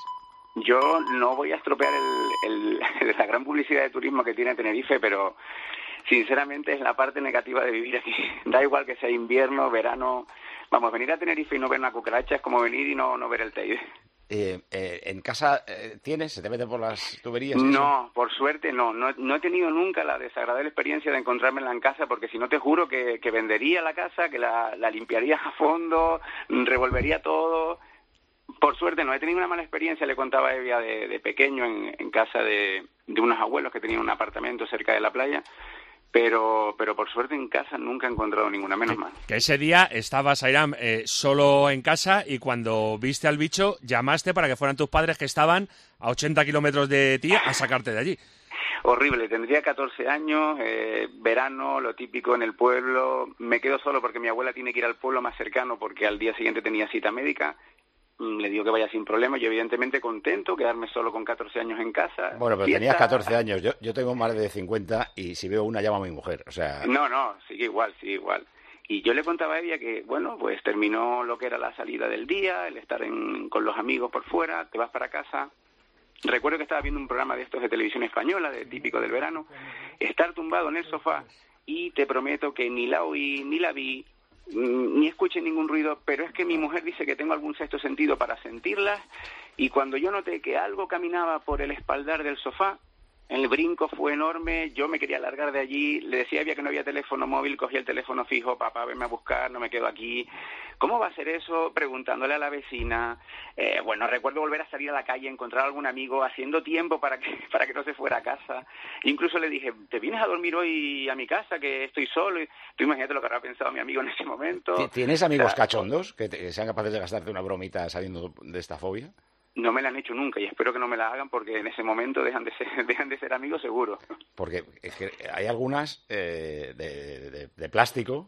Yo no voy a estropear el, el, la gran publicidad de turismo que tiene Tenerife, pero sinceramente es la parte negativa de vivir aquí. Da igual que sea invierno, verano. Vamos, venir a Tenerife y no ver una cucaracha es como venir y no, no ver el Teide. Eh, eh, ¿En casa eh, tienes? ¿Se te mete por las tuberías? No, por suerte no. no. No he tenido nunca la desagradable experiencia de encontrármela en casa, porque si no te juro que, que vendería la casa, que la, la limpiaría a fondo, revolvería todo. Por suerte no. He tenido una mala experiencia, le contaba a Evia, de, de pequeño en, en casa de, de unos abuelos que tenían un apartamento cerca de la playa. Pero, pero por suerte en casa nunca he encontrado ninguna, menos mal. Que ese día estabas, Airam, eh, solo en casa y cuando viste al bicho llamaste para que fueran tus padres que estaban a ochenta kilómetros de ti a sacarte de allí. Horrible, tendría catorce años, eh, verano, lo típico en el pueblo. Me quedo solo porque mi abuela tiene que ir al pueblo más cercano porque al día siguiente tenía cita médica. Le digo que vaya sin problema, yo evidentemente contento, quedarme solo con catorce años en casa. Bueno, pero fiesta... tenías catorce años, yo, yo tengo más de cincuenta y si veo una llamo a mi mujer, o sea... No, no, sigue igual, sigue igual. Y yo le contaba a ella que, bueno, pues terminó lo que era la salida del día, el estar en, con los amigos por fuera, te vas para casa. Recuerdo que estaba viendo un programa de estos de televisión española, de típico del verano, estar tumbado en el sofá y te prometo que ni la oí, ni la vi, ni escuché ningún ruido, pero es que mi mujer dice que tengo algún sexto sentido para sentirlas, y cuando yo noté que algo caminaba por el espaldar del sofá, el brinco fue enorme, yo me quería largar de allí, le decía había que no había teléfono móvil, cogí el teléfono fijo, papá, venme a buscar, no me quedo aquí. ¿Cómo va a ser eso? Preguntándole a la vecina. Eh, bueno, recuerdo volver a salir a la calle, encontrar a algún amigo, haciendo tiempo para que para que no se fuera a casa. Incluso le dije, ¿te vienes a dormir hoy a mi casa, que estoy solo? Y tú imagínate lo que habrá pensado mi amigo en ese momento. ¿Tienes amigos o sea, cachondos que, te, que sean capaces de gastarte una bromita saliendo de esta fobia? No me la han hecho nunca y espero que no me la hagan porque en ese momento dejan de ser, dejan de ser amigos seguro. Porque es que hay algunas eh, de, de, de plástico.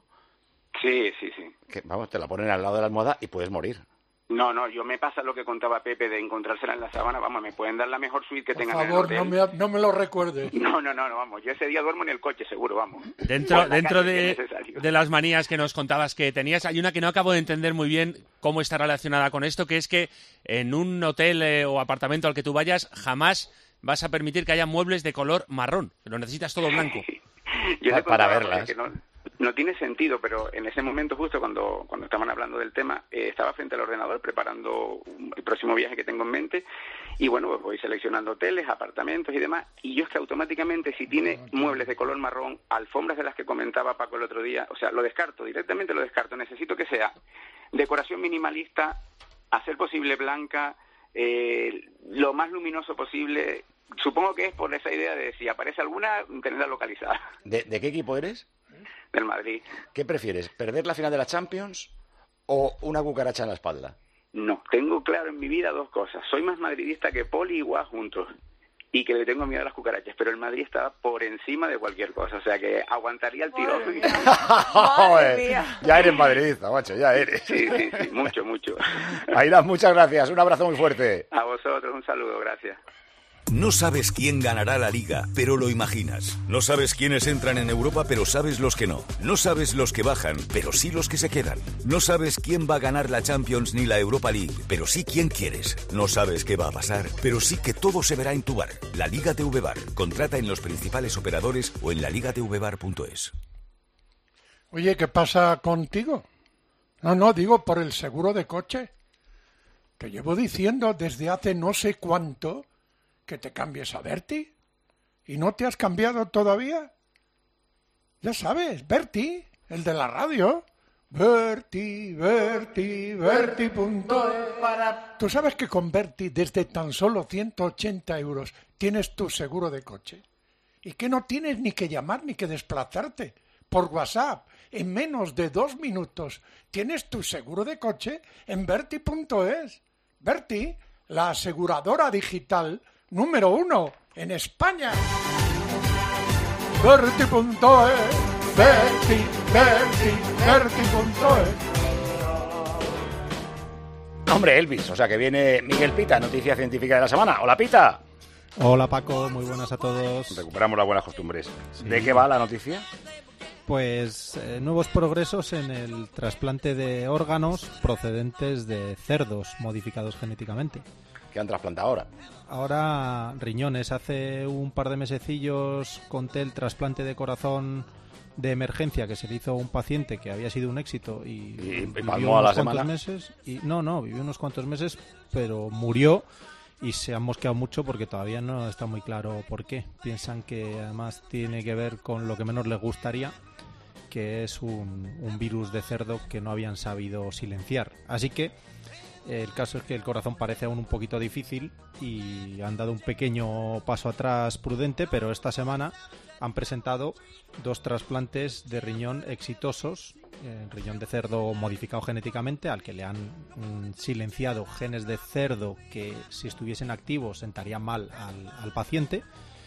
Sí, sí, sí. Que, vamos, te la ponen al lado de la almohada y puedes morir. No, no, yo me pasa lo que contaba Pepe de encontrársela en la sábana, vamos, me pueden dar la mejor suite que Por tengan favor, en el no hotel. me, no me lo recuerdes. No, no, no, no, vamos, yo ese día duermo en el coche, seguro, vamos. Dentro, dentro de, de las manías que nos contabas que tenías, hay una que no acabo de entender muy bien cómo está relacionada con esto, que es que en un hotel eh, o apartamento al que tú vayas jamás vas a permitir que haya muebles de color marrón, que lo necesitas todo blanco. Yo para, le para contaba, verlas. que no, no tiene sentido, pero en ese momento justo cuando, cuando estaban hablando del tema, eh, estaba frente al ordenador preparando un, el próximo viaje que tengo en mente y bueno, pues voy seleccionando hoteles, apartamentos y demás, y yo es que automáticamente si tiene muebles de color marrón, alfombras de las que comentaba Paco el otro día, o sea, lo descarto, directamente lo descarto, necesito que sea decoración minimalista, a ser posible blanca, eh, lo más luminoso posible. Supongo que es por esa idea de si aparece alguna, tenerla localizada. ¿De, de qué equipo eres? Del Madrid. ¿Qué prefieres, perder la final de la Champions o una cucaracha en la espalda? No, tengo claro en mi vida dos cosas. Soy más madridista que Poli y Guas juntos. Y que le tengo miedo a las cucarachas, pero el Madrid está por encima de cualquier cosa. O sea que aguantaría el tirón. Madre mía. Ya eres madridista, macho, ya eres. Sí, sí, sí, mucho, mucho. Airam, muchas gracias. Un abrazo muy fuerte. A vosotros, un saludo, gracias. No sabes quién ganará la Liga, pero lo imaginas. No sabes quiénes entran en Europa, pero sabes los que no. No sabes los que bajan, pero sí los que se quedan. No sabes quién va a ganar la Champions ni la Europa League, pero sí quién quieres. No sabes qué va a pasar, pero sí que todo se verá en tu bar. La Liga T V Bar. Contrata en los principales operadores o en la liga t v bar punto es. Oye, ¿qué pasa contigo? No, no, digo por el seguro de coche. Que llevo diciendo desde hace no sé cuánto que te cambies a Berti. ¿Y no te has cambiado todavía? Ya sabes, Berti, el de la radio. Berti, Berti, Berti punto es. Tú sabes que con Berti desde tan solo ciento ochenta euros tienes tu seguro de coche. Y que no tienes ni que llamar ni que desplazarte. Por WhatsApp, en menos de dos minutos, tienes tu seguro de coche en Berti punto es. Berti, la aseguradora digital número uno en España. Berti punto es, Berti, Berti, Berti punto es. Hombre, Elvis, o sea que viene Miguel Pita, noticia científica de la semana. Hola, Pita. Hola, Paco, muy buenas a todos. Recuperamos las buenas costumbres. Sí. ¿De qué va la noticia? Pues eh, nuevos progresos en el trasplante de órganos procedentes de cerdos modificados genéticamente. ¿Qué han trasplantado ahora? Ahora riñones. Hace un par de mesecillos conté el trasplante de corazón de emergencia que se le hizo a un paciente que había sido un éxito y, y, y vivió palmó a la unos cuantos semana. meses y no, no, vivió unos cuantos meses, pero murió y se han mosqueado mucho porque todavía no está muy claro por qué. Piensan que además tiene que ver con lo que menos les gustaría, que es un, un virus de cerdo que no habían sabido silenciar. Así que el caso es que el corazón parece aún un poquito difícil y han dado un pequeño paso atrás prudente, pero esta semana han presentado dos trasplantes de riñón exitosos, eh, riñón de cerdo modificado genéticamente, al que le han mm, silenciado genes de cerdo que si estuviesen activos sentarían mal al, al paciente.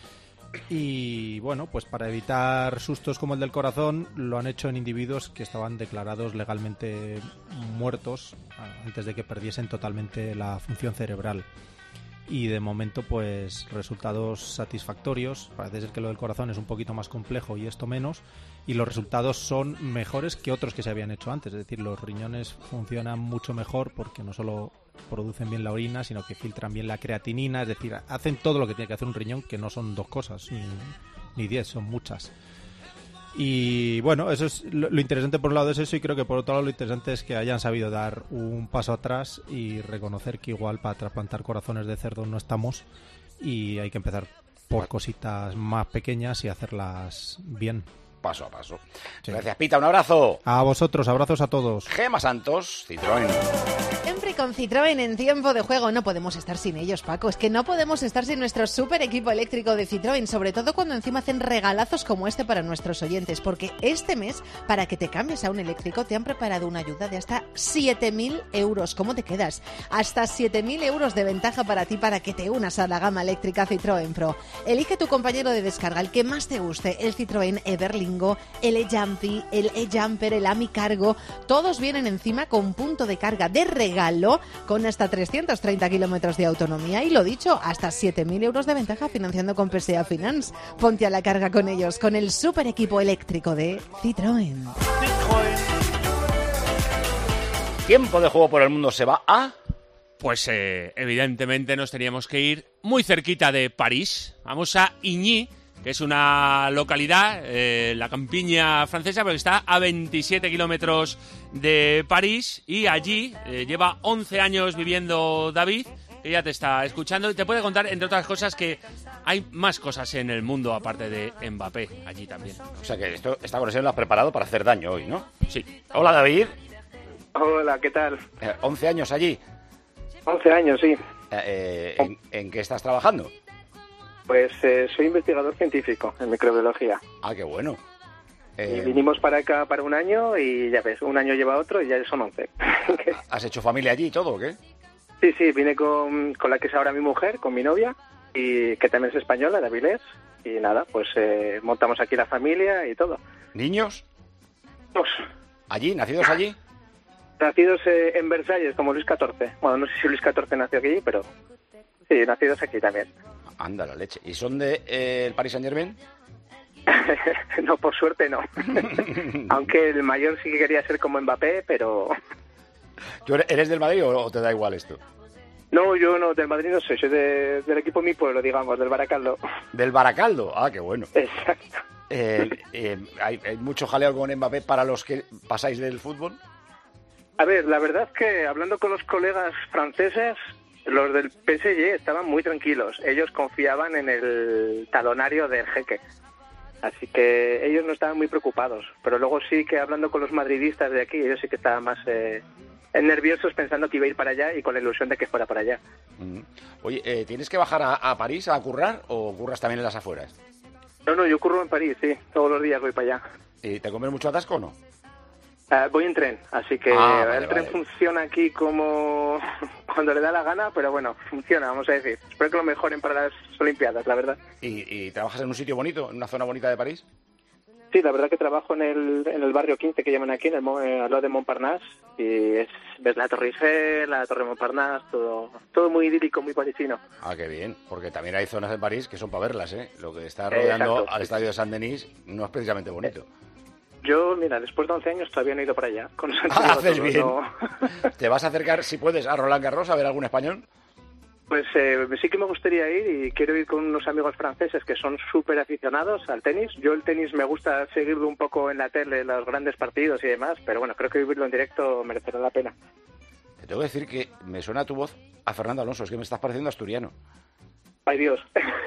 Y bueno, pues para evitar sustos como el del corazón, lo han hecho en individuos que estaban declarados legalmente muertos antes de que perdiesen totalmente la función cerebral. Y de momento, pues resultados satisfactorios. Parece ser que lo del corazón es un poquito más complejo y esto menos. Y los resultados son mejores que otros que se habían hecho antes. Es decir, los riñones funcionan mucho mejor porque no solo producen bien la orina, sino que filtran bien la creatinina. Es decir, hacen todo lo que tiene que hacer un riñón, que no son dos cosas, ni, ni diez, son muchas. Y bueno, eso es lo, lo interesante por un lado es eso, y creo que por otro lado lo interesante es que hayan sabido dar un paso atrás y reconocer que igual para trasplantar corazones de cerdo no estamos y hay que empezar por cositas más pequeñas y hacerlas bien. Paso a paso. Sí. Gracias, Pita, un abrazo. A vosotros, abrazos a todos. Gema Santos, Citroën. Siempre con Citroën en tiempo de juego. No podemos estar sin ellos, Paco. Es que no podemos estar sin nuestro super equipo eléctrico de Citroën, sobre todo cuando encima hacen regalazos como este para nuestros oyentes, porque este mes, para que te cambies a un eléctrico, te han preparado una ayuda de hasta siete mil euros. ¿Cómo te quedas? Hasta siete mil euros de ventaja para ti para que te unas a la gama eléctrica Citroën Pro. Elige tu compañero de descarga, el que más te guste, el Citroën Everlingo, el e-Jumpy, el e-Jumper, el Ami Cargo. Todos vienen encima con punto de carga de regalo con hasta trescientos treinta kilómetros de autonomía y, lo dicho, hasta siete mil euros de ventaja financiando con P S A Finance. Ponte a la carga con ellos, con el super equipo eléctrico de Citroën. Tiempo de juego por el mundo se va a... Pues eh, evidentemente nos teníamos que ir muy cerquita de París. Vamos a Igny, que es una localidad, eh, la campiña francesa, pero que está a veintisiete kilómetros de París, y allí eh, lleva once años viviendo David, que ya te está escuchando, y te puede contar, entre otras cosas, que hay más cosas en el mundo aparte de Mbappé, allí también. O sea que esto, esta conexión la has preparado para hacer daño hoy, ¿no? Sí. Hola, David. Hola, ¿qué tal? Eh, once años allí. once años, sí. Eh, eh, ¿en, ¿En qué estás trabajando? Pues eh, soy investigador científico en microbiología. Ah, qué bueno. Eh... Y vinimos para acá para un año y ya ves, un año lleva otro y ya son once. ¿Has hecho familia allí y todo o qué? Sí, sí, vine con, con la que es ahora mi mujer, con mi novia, y que también es española, de Avilés. Y nada, pues eh, montamos aquí la familia y todo. ¿Niños? Dos. ¿Allí? ¿Nacidos allí? Nacidos eh, en Versalles, como Luis catorce. Bueno, no sé si Luis catorce nació aquí, pero sí, nacidos aquí también. Anda la leche. ¿Y son de eh, el Paris Saint-Germain? No, por suerte no. Aunque el mayor sí que quería ser como Mbappé, pero... ¿Tú eres del Madrid o te da igual esto? No, yo no, del Madrid no soy, soy de, del equipo mi pueblo, digamos, del Baracaldo. ¿Del Baracaldo? Ah, qué bueno. Exacto. Eh, eh, ¿hay, ¿Hay mucho jaleo con Mbappé para los que pasáis del fútbol? A ver, la verdad es que hablando con los colegas franceses, los del P S G estaban muy tranquilos. Ellos confiaban en el talonario del jeque. Así que ellos no estaban muy preocupados. Pero luego sí que hablando con los madridistas de aquí, ellos sí que estaban más eh, nerviosos pensando que iba a ir para allá y con la ilusión de que fuera para allá. Mm. Oye, eh, ¿tienes que bajar a, a París a currar o curras también en las afueras? No, no, yo curro en París, sí. Todos los días voy para allá. ¿Y te comes mucho atasco o no? Uh, voy en tren, así que ah, vale, el tren vale. funciona aquí como cuando le da la gana, pero bueno, funciona, vamos a decir. Espero que lo mejoren para las Olimpiadas, la verdad. ¿Y, y trabajas en un sitio bonito, en una zona bonita de París? Sí, la verdad que trabajo en el, en el barrio quince que llaman aquí, en el, eh, al lado de Montparnasse, y es, ves la Torre Eiffel, la Torre Montparnasse, todo, todo muy idílico, muy parisino. Ah, qué bien, porque también hay zonas de París que son para verlas, ¿eh? Lo que está rodeando Exacto. al estadio de Saint-Denis no es precisamente bonito. Yo, mira, después de once años todavía no he ido para allá. Con eso te Ah, digo haces todo, bien. no. ¿Te vas a acercar, si puedes, a Roland Garros a ver algún español? Pues eh, sí que me gustaría ir y quiero ir con unos amigos franceses que son súper aficionados al tenis. Yo el tenis me gusta seguirlo un poco en la tele, los grandes partidos y demás, pero bueno, creo que vivirlo en directo merecerá la pena. Te tengo que decir que me suena tu voz a Fernando Alonso, es que me estás pareciendo asturiano. Ay, Dios.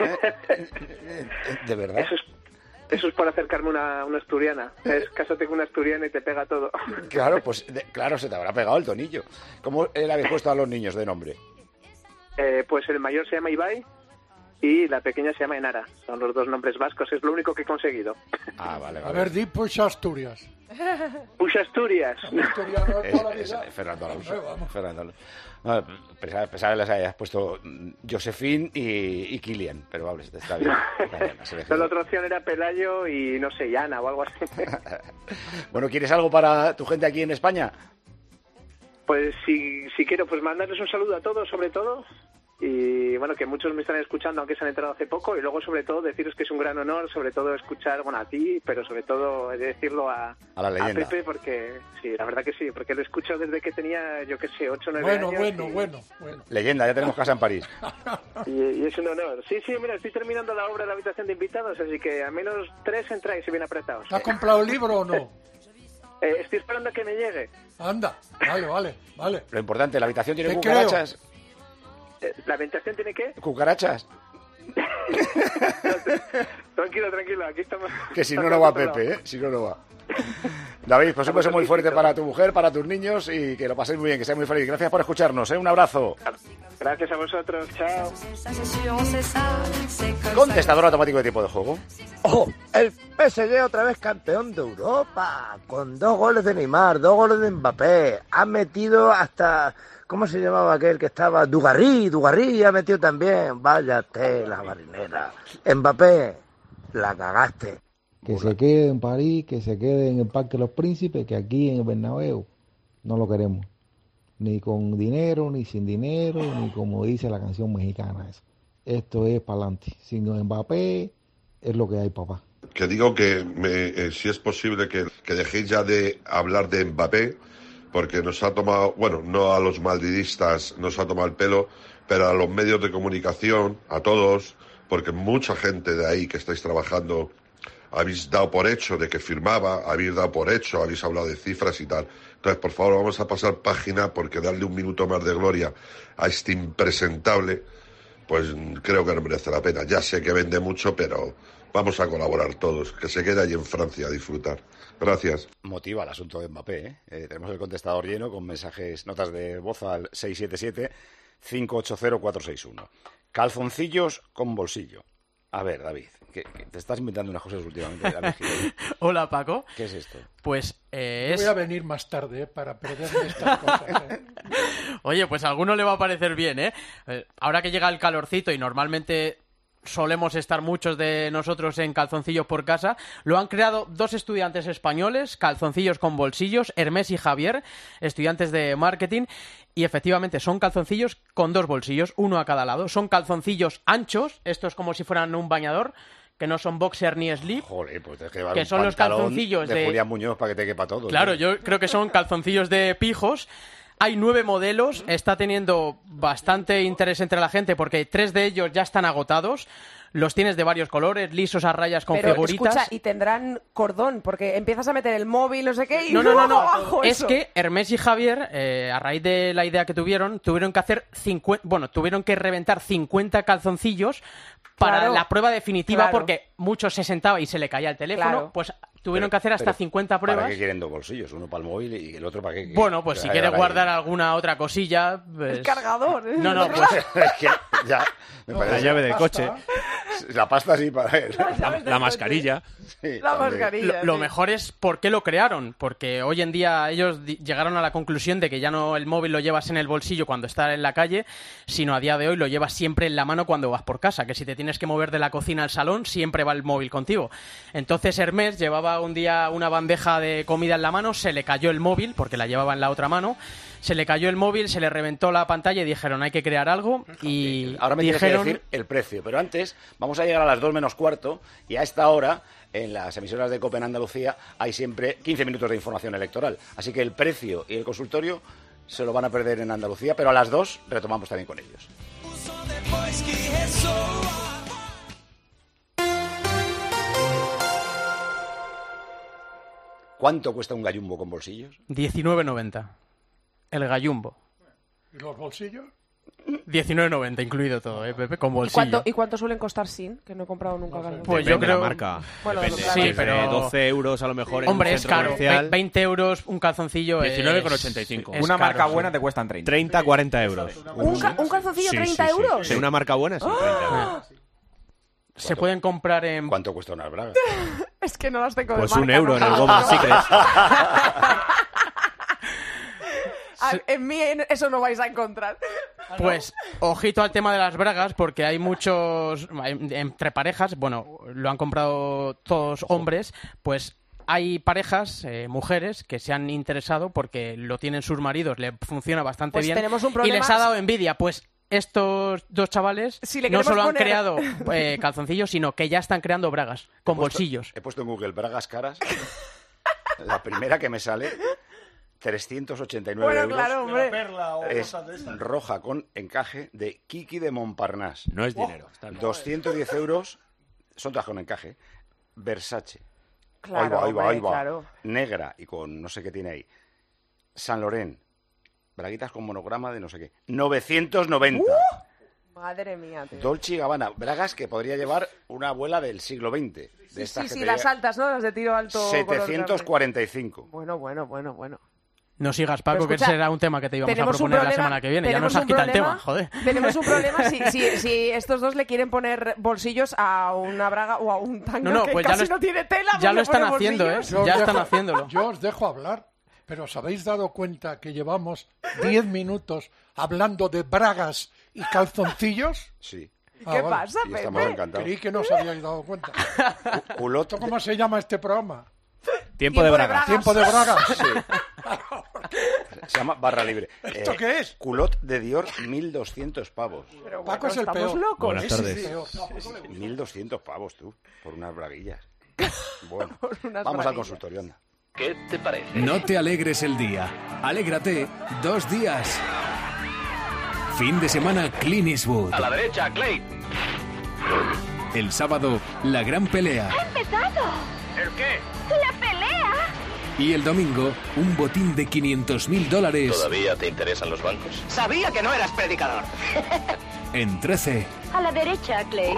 ¿De verdad? Eso es, eso es por acercarme a una, una asturiana. Es cásate con una asturiana y te pega todo. Claro, pues de- claro, se te habrá pegado el tonillo. ¿Cómo le habéis puesto a los niños de nombre? Eh, pues el mayor se llama Ibai y la pequeña se llama Enara. Son los dos nombres vascos, es lo único que he conseguido. Ah, vale, A ver, di pues Asturias. Push Asturias. Es, es Fernando Alonso. Fernando Alonso. No, pensaba, pensaba que les hayas puesto mm, Josephine y, y Kilian, pero vale, está bien. Está bien, la selección. La otra opción era Pelayo y no sé, Yana o algo así. Bueno, ¿quieres algo para tu gente aquí en España? Pues si, si quiero, pues mandarles un saludo a todos, sobre todo. Y bueno, que muchos me están escuchando, aunque se han enterado hace poco. Y luego, sobre todo, deciros que es un gran honor, sobre todo, escuchar, bueno, a ti, pero sobre todo decirlo a, A la leyenda. Pepe, porque sí, la verdad que sí, porque lo escucho desde que tenía, yo qué sé, ocho o nueve Bueno, años. bueno, y, bueno, bueno. Leyenda, ya tenemos casa en París. Y, y es un honor. Sí, sí, mira, estoy terminando la obra de la habitación de invitados, así que al menos tres entráis y bien apretados. ¿Te has comprado el libro o no? Eh, estoy esperando a que me llegue. Anda, vale, vale, vale. Lo importante, ¿la habitación tiene Te cucarachas? Eh, ¿La habitación tiene qué? ¿Cucarachas? Tranquilo, tranquilo, aquí estamos. Que si no, no va Pepe, ¿eh? Si no, no va. David, pues un beso muy fuerte para tu mujer, para tus niños y que lo paséis muy bien, que seas muy feliz. Gracias por escucharnos, ¿eh? Un abrazo. Gracias a vosotros, chao. Contestador automático de tiempo de juego. ¡Ojo! El P S G otra vez campeón de Europa, con dos goles de Neymar, dos goles de Mbappé. Ha metido hasta... ¿Cómo se llamaba aquel que estaba? Dugarry, Dugarry ha metido también. Vaya tela marinera. Mbappé, la cagaste. Que se quede en París, que se quede en el Parque de los Príncipes, que aquí en el Bernabéu no lo queremos. Ni con dinero, ni sin dinero, ni como dice la canción mexicana. Eso. Esto es para adelante. Sin Mbappé es lo que hay, papá. Que digo que me, eh, si es posible que, que dejéis ya de hablar de Mbappé, porque nos ha tomado, bueno, no a los madridistas nos ha tomado el pelo, pero a los medios de comunicación, a todos, porque mucha gente de ahí que estáis trabajando habéis dado por hecho de que firmaba, habéis dado por hecho, habéis hablado de cifras y tal. Entonces, por favor, vamos a pasar página, porque darle un minuto más de gloria a este impresentable, pues creo que no merece la pena. Ya sé que vende mucho, pero vamos a colaborar todos, que se quede allí en Francia a disfrutar. Gracias. Motiva el asunto de Mbappé, ¿eh? Eh, tenemos el contestador lleno con mensajes, notas de voz al seis siete siete, cinco ocho cero, cuatro seis uno. Calzoncillos con bolsillo. A ver, David, que, que te estás inventando unas cosas últimamente. David Gil. Hola, Paco. ¿Qué es esto? Pues eh, Yo es... voy a venir más tarde, ¿eh? Para perderme estas cosas. ¿eh? Oye, pues a alguno le va a parecer bien, ¿eh? Eh, Ahora que llega el calorcito y normalmente solemos estar muchos de nosotros en calzoncillos por casa, lo han creado dos estudiantes españoles, calzoncillos con bolsillos, Hermés y Javier, estudiantes de marketing, y efectivamente son calzoncillos con dos bolsillos, uno a cada lado. Son calzoncillos anchos, estos como si fueran un bañador, que no son boxer ni slip. Joder, pues tienes que llevar Que un son los pantalón calzoncillos de, de- Julián Muñoz para que te quepa todo. Claro, tío. yo creo que son calzoncillos de pijos. Hay nueve modelos, está teniendo bastante interés entre la gente porque tres de ellos ya están agotados. Los tienes de varios colores, lisos a rayas con Pero figuritas. escucha, y tendrán cordón, porque empiezas a meter el móvil, no sé qué, y No, no, no, luego no. abajo Es eso. que Hermés y Javier, eh, a raíz de la idea que tuvieron, tuvieron que hacer cincuenta, bueno, tuvieron que reventar cincuenta calzoncillos para Claro, la prueba definitiva claro. porque muchos se sentaba y se le caía el teléfono, Claro. pues tuvieron Pero- que hacer hasta pero, cincuenta pruebas. ¿Para qué quieren dos bolsillos? Uno para el móvil y el otro para qué. Bueno, pues si Ahí, quieres ahí. guardar alguna otra cosilla... pues- El cargador. ¿eh? No, no, ¿Verdad? pues... Es que ya. Me La parece- llave del coche. La pasta sí para él. La- la mascarilla. Sí, La también. mascarilla. Lo, lo sí. mejor es por qué lo crearon, porque hoy en día ellos di- llegaron a la conclusión de que ya no el móvil lo llevas en el bolsillo cuando estás en la calle, sino a día de hoy lo llevas siempre en la mano cuando vas por casa, que si te tienes que mover de la cocina al salón, siempre va el móvil contigo. Entonces Hermés llevaba llevaba un día una bandeja de comida en la mano, se le cayó el móvil, porque la llevaba en la otra mano, se le cayó el móvil, se le reventó la pantalla y dijeron, hay que crear algo, y ahora me dijeron... tienes que decir el precio, pero antes vamos a llegar a las dos menos cuarto, y a esta hora, en las emisoras de COPE en Andalucía, hay siempre quince minutos de información electoral, así que el precio y el consultorio se lo van a perder en Andalucía, pero a las dos retomamos también con ellos. ¿Cuánto cuesta un gallumbo con bolsillos? diecinueve noventa. El gallumbo. ¿Y los bolsillos? diecinueve noventa, incluido todo, ¿eh, Pepe? Con ¿Y bolsillo. cuánto, ¿Y cuánto suelen costar sin? Que no he comprado nunca calzoncillos. Pues yo creo... de la marca. Bueno, Depende. claro. Sí, pero... doce euros a lo mejor en Hombre, un es centro caro. comercial. veinte euros un calzoncillo diecinueve con ochenta y cinco. es Una caro, marca sí. buena te cuestan treinta. treinta, cuarenta euros. ¿Un, ca- un calzoncillo Sí, treinta sí, sí. euros? De una marca buena, sí, treinta euros. Se pueden comprar en... ¿Cuánto cuesta unas bragas? Es que no las tengo de Pues marca, un euro ¿no? en el Goma Secret. A- En mí en- eso no vais a encontrar. Pues, ojito al tema de las bragas, porque hay muchos... Entre parejas, bueno, lo han comprado todos hombres, pues... Hay parejas, eh, mujeres, que se han interesado porque lo tienen sus maridos, le funciona bastante Pues bien tenemos un y problema. les ha dado envidia. Pues estos dos chavales Si le no queremos solo han poner- creado eh, calzoncillos, sino que ya están creando bragas con He puesto- bolsillos. He puesto en Google bragas caras. La primera que me sale, trescientos ochenta y nueve Bueno, euros. claro, hombre. Perla o Es cosas de esas. roja con encaje de Kiki de Montparnasse. No es dinero. está bien. doscientos diez euros, son todas con encaje. Versace. Claro, ahí va, ahí va, hombre, ahí va. claro. Negra y con no sé qué tiene ahí. Saint Laurent. Braguitas con monograma de no sé qué. novecientos noventa. Madre mía, tío. Dolce y Gabbana. Bragas que podría llevar una abuela del siglo veinte. De Sí, estas sí, que sí, te las llega- altas, ¿no? Las de tiro alto. color setecientos cuarenta y cinco. grande. Bueno, bueno, bueno, bueno. No sigas, Paco, Pero que escucha, ese era un tema que te íbamos a tenemos un proponer la problema- semana que viene. Ya tenemos nos has un quitado el problema- tema, joder. Tenemos un problema si, si, si estos dos le quieren poner bolsillos a una braga o a un tanga No, no, que pues ya casi lo es- no tiene tela. ya pues lo le están pone haciendo, ¿eh? bolsillos. Ya os están dejo- haciéndolo. Yo os dejo hablar, pero ¿os habéis dado cuenta que llevamos diez minutos hablando de bragas y calzoncillos? Sí. Ah, ¿Qué vale. pasa, Y estamos Pepe? encantados. Creí que no os habíais dado cuenta. Culot. ¿Cómo se llama este programa? Tiempo de bragas. Tiempo de bragas. Se llama barra libre. ¿Esto qué es? Culot de Dior, mil doscientos pavos. Pero Paco bueno, es el estamos peor. locos. Buenas Ese tardes. tío, tampoco le gusta. mil doscientos pavos, tú, por unas braguillas. Bueno, unas vamos al braguillas. consultorio, anda. ¿Qué te parece? No te alegres el día. Alégrate dos días. Fin de semana Clint Eastwood. A la derecha, Clay. El sábado, la gran pelea. empezado! ¿El qué? ¡La pelea! Y el domingo, un botín de quinientos mil dólares ¿Todavía te interesan los bancos? Sabía que no eras predicador. en trece. A la derecha, Clay.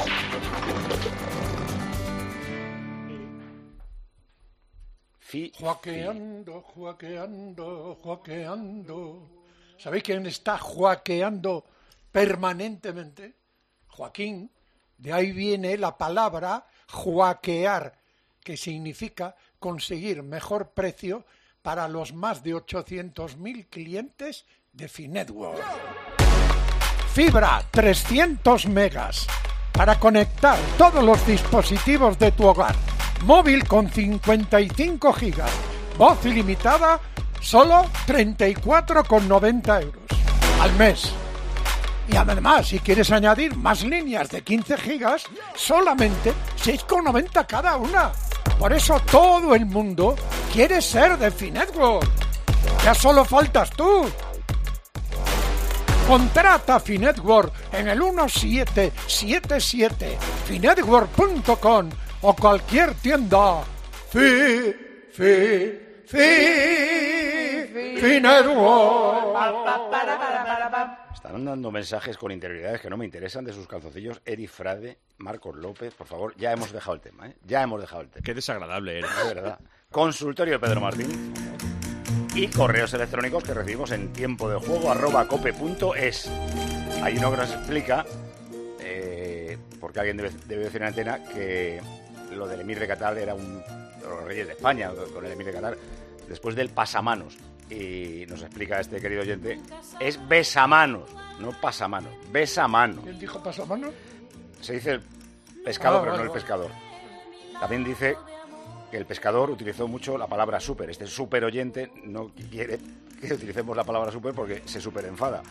Fi- Juaqueando, juaqueando, juaqueando. ¿Sabéis quién está juaqueando permanentemente? Joaquín. De ahí viene la palabra juaquear, que significa conseguir mejor precio para los más de ochocientos mil clientes de Finetwork. Fibra trescientos megas para conectar todos los dispositivos de tu hogar. Móvil con cincuenta y cinco gigas. Voz ilimitada, solo treinta y cuatro con noventa euros al mes. Y además, si quieres añadir más líneas de quince gigas, solamente seis con noventa cada una. Por eso todo el mundo quiere ser de Finetwork. Ya solo faltas tú. Contrata Finetwork en el uno siete siete siete finetwork punto com o cualquier tienda. Fi, fi, fi, Finetwork. Están dando mensajes con interioridades que no me interesan de sus calzoncillos. Eri Frade, Marcos López, por favor, ya hemos dejado el tema, ¿eh? Ya hemos dejado el tema. Qué desagradable eres. De verdad. Consultorio de Pedro Martín. Y correos electrónicos que recibimos en tiempo de juego arroba cope punto es. Hay uno que nos explica, eh, porque alguien debe, debe decir en antena, que lo del Emir de Qatar era un... los Reyes de España, con el Emir de Qatar, después del pasamanos. Y nos explica este querido oyente, es besamanos, no pasamanos, besamanos. ¿Quién dijo pasamano? Se dice el pescado, Ah, pero vale, no el vale. pescador. También dice que el pescador utilizó mucho la palabra súper. Este súper oyente no quiere que utilicemos la palabra súper porque se súper enfada.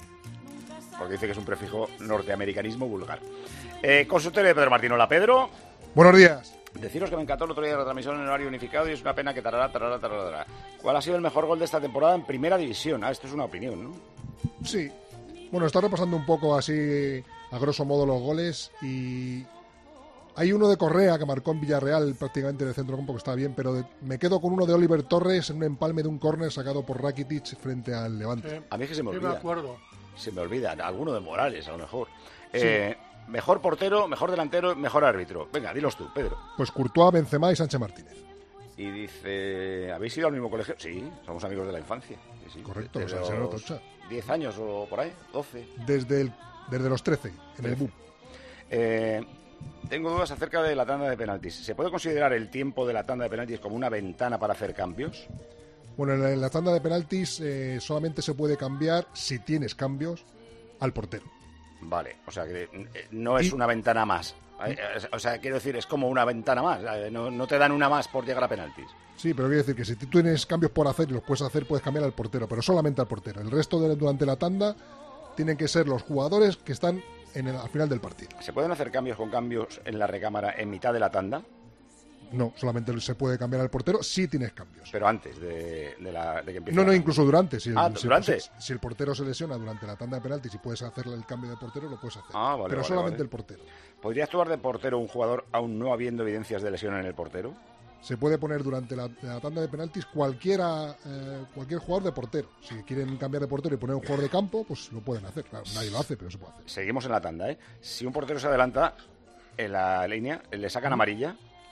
Porque dice que es un prefijo norteamericanismo vulgar. Eh, consultorio de Pedro Martín. Hola, Pedro. Buenos días. Deciros que me encantó el otro día la transmisión en horario unificado y es una pena que tarará, tarará, tarará. ¿Cuál ha sido el mejor gol de esta temporada en Primera División? Ah, esto es una opinión, ¿no? Sí. Bueno, está repasando un poco así, a grosso modo, los goles y... Hay uno de Correa que marcó en Villarreal prácticamente en el centro campo que está bien, pero de... me quedo con uno de Oliver Torres en un empalme de un córner sacado por Rakitic frente al Levante. Sí. A mí es que se me Sí, olvida. me acuerdo. Se me olvida. Alguno de Morales, a lo mejor. Sí. Eh, mejor portero, mejor delantero, mejor árbitro. Venga, dilos tú, Pedro. Pues Courtois, Benzema y Sánchez Martínez. Y dice, ¿habéis ido al mismo colegio? Sí, somos amigos de la infancia. Sí, sí. Correcto, Desde o sea, se los nota, diez años o por ahí, doce. Desde, el, desde los trece, en el B U P. Eh, tengo dudas acerca de la tanda de penaltis. ¿Se puede considerar el tiempo de la tanda de penaltis como una ventana para hacer cambios? Bueno, en la, en la tanda de penaltis eh, solamente se puede cambiar, si tienes cambios, al portero. Vale, o sea que eh, no es Y- una ventana más. Eh, eh, O sea, quiero decir, es como una ventana más. Eh, No, no te dan una más por llegar a penaltis. Sí, pero quiero decir que si tú tienes cambios por hacer y los puedes hacer, puedes cambiar al portero, pero solamente al portero. El resto de, durante la tanda tienen que ser los jugadores que están en el, al final del partido. ¿Se pueden hacer cambios con cambios en la recámara en mitad de la tanda? No, solamente se puede cambiar al portero si tienes cambios. Pero antes de, de la, de que empiece No, la no, tanda. incluso durante. Si el, Ah, si- ¿durante? Si, si el portero se lesiona durante la tanda de penaltis y puedes hacerle el cambio de portero, lo puedes hacer. Ah, vale, pero vale, solamente vale. el portero. ¿Podría actuar de portero un jugador aún no habiendo evidencias de lesión en el portero? Se puede poner durante la, la tanda de penaltis cualquiera, eh, cualquier jugador de portero. Si quieren cambiar de portero y poner un jugador de campo, pues lo pueden hacer. Claro, nadie lo hace, pero se puede hacer. Seguimos en la tanda, ¿eh? Si un portero se adelanta en la línea, le sacan amarilla.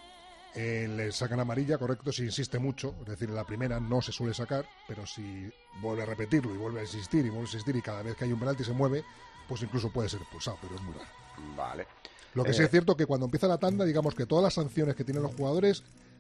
Eh, le sacan amarilla, correcto, si insiste mucho. Es decir, en la primera no se suele sacar, pero si vuelve a repetirlo y vuelve a insistir y vuelve a insistir y cada vez que hay un penalti se mueve, pues incluso puede ser expulsado, pero es muy raro. Vale. Lo que Eh, sí es cierto que cuando empieza la tanda, digamos que todas las sanciones que tienen los jugadores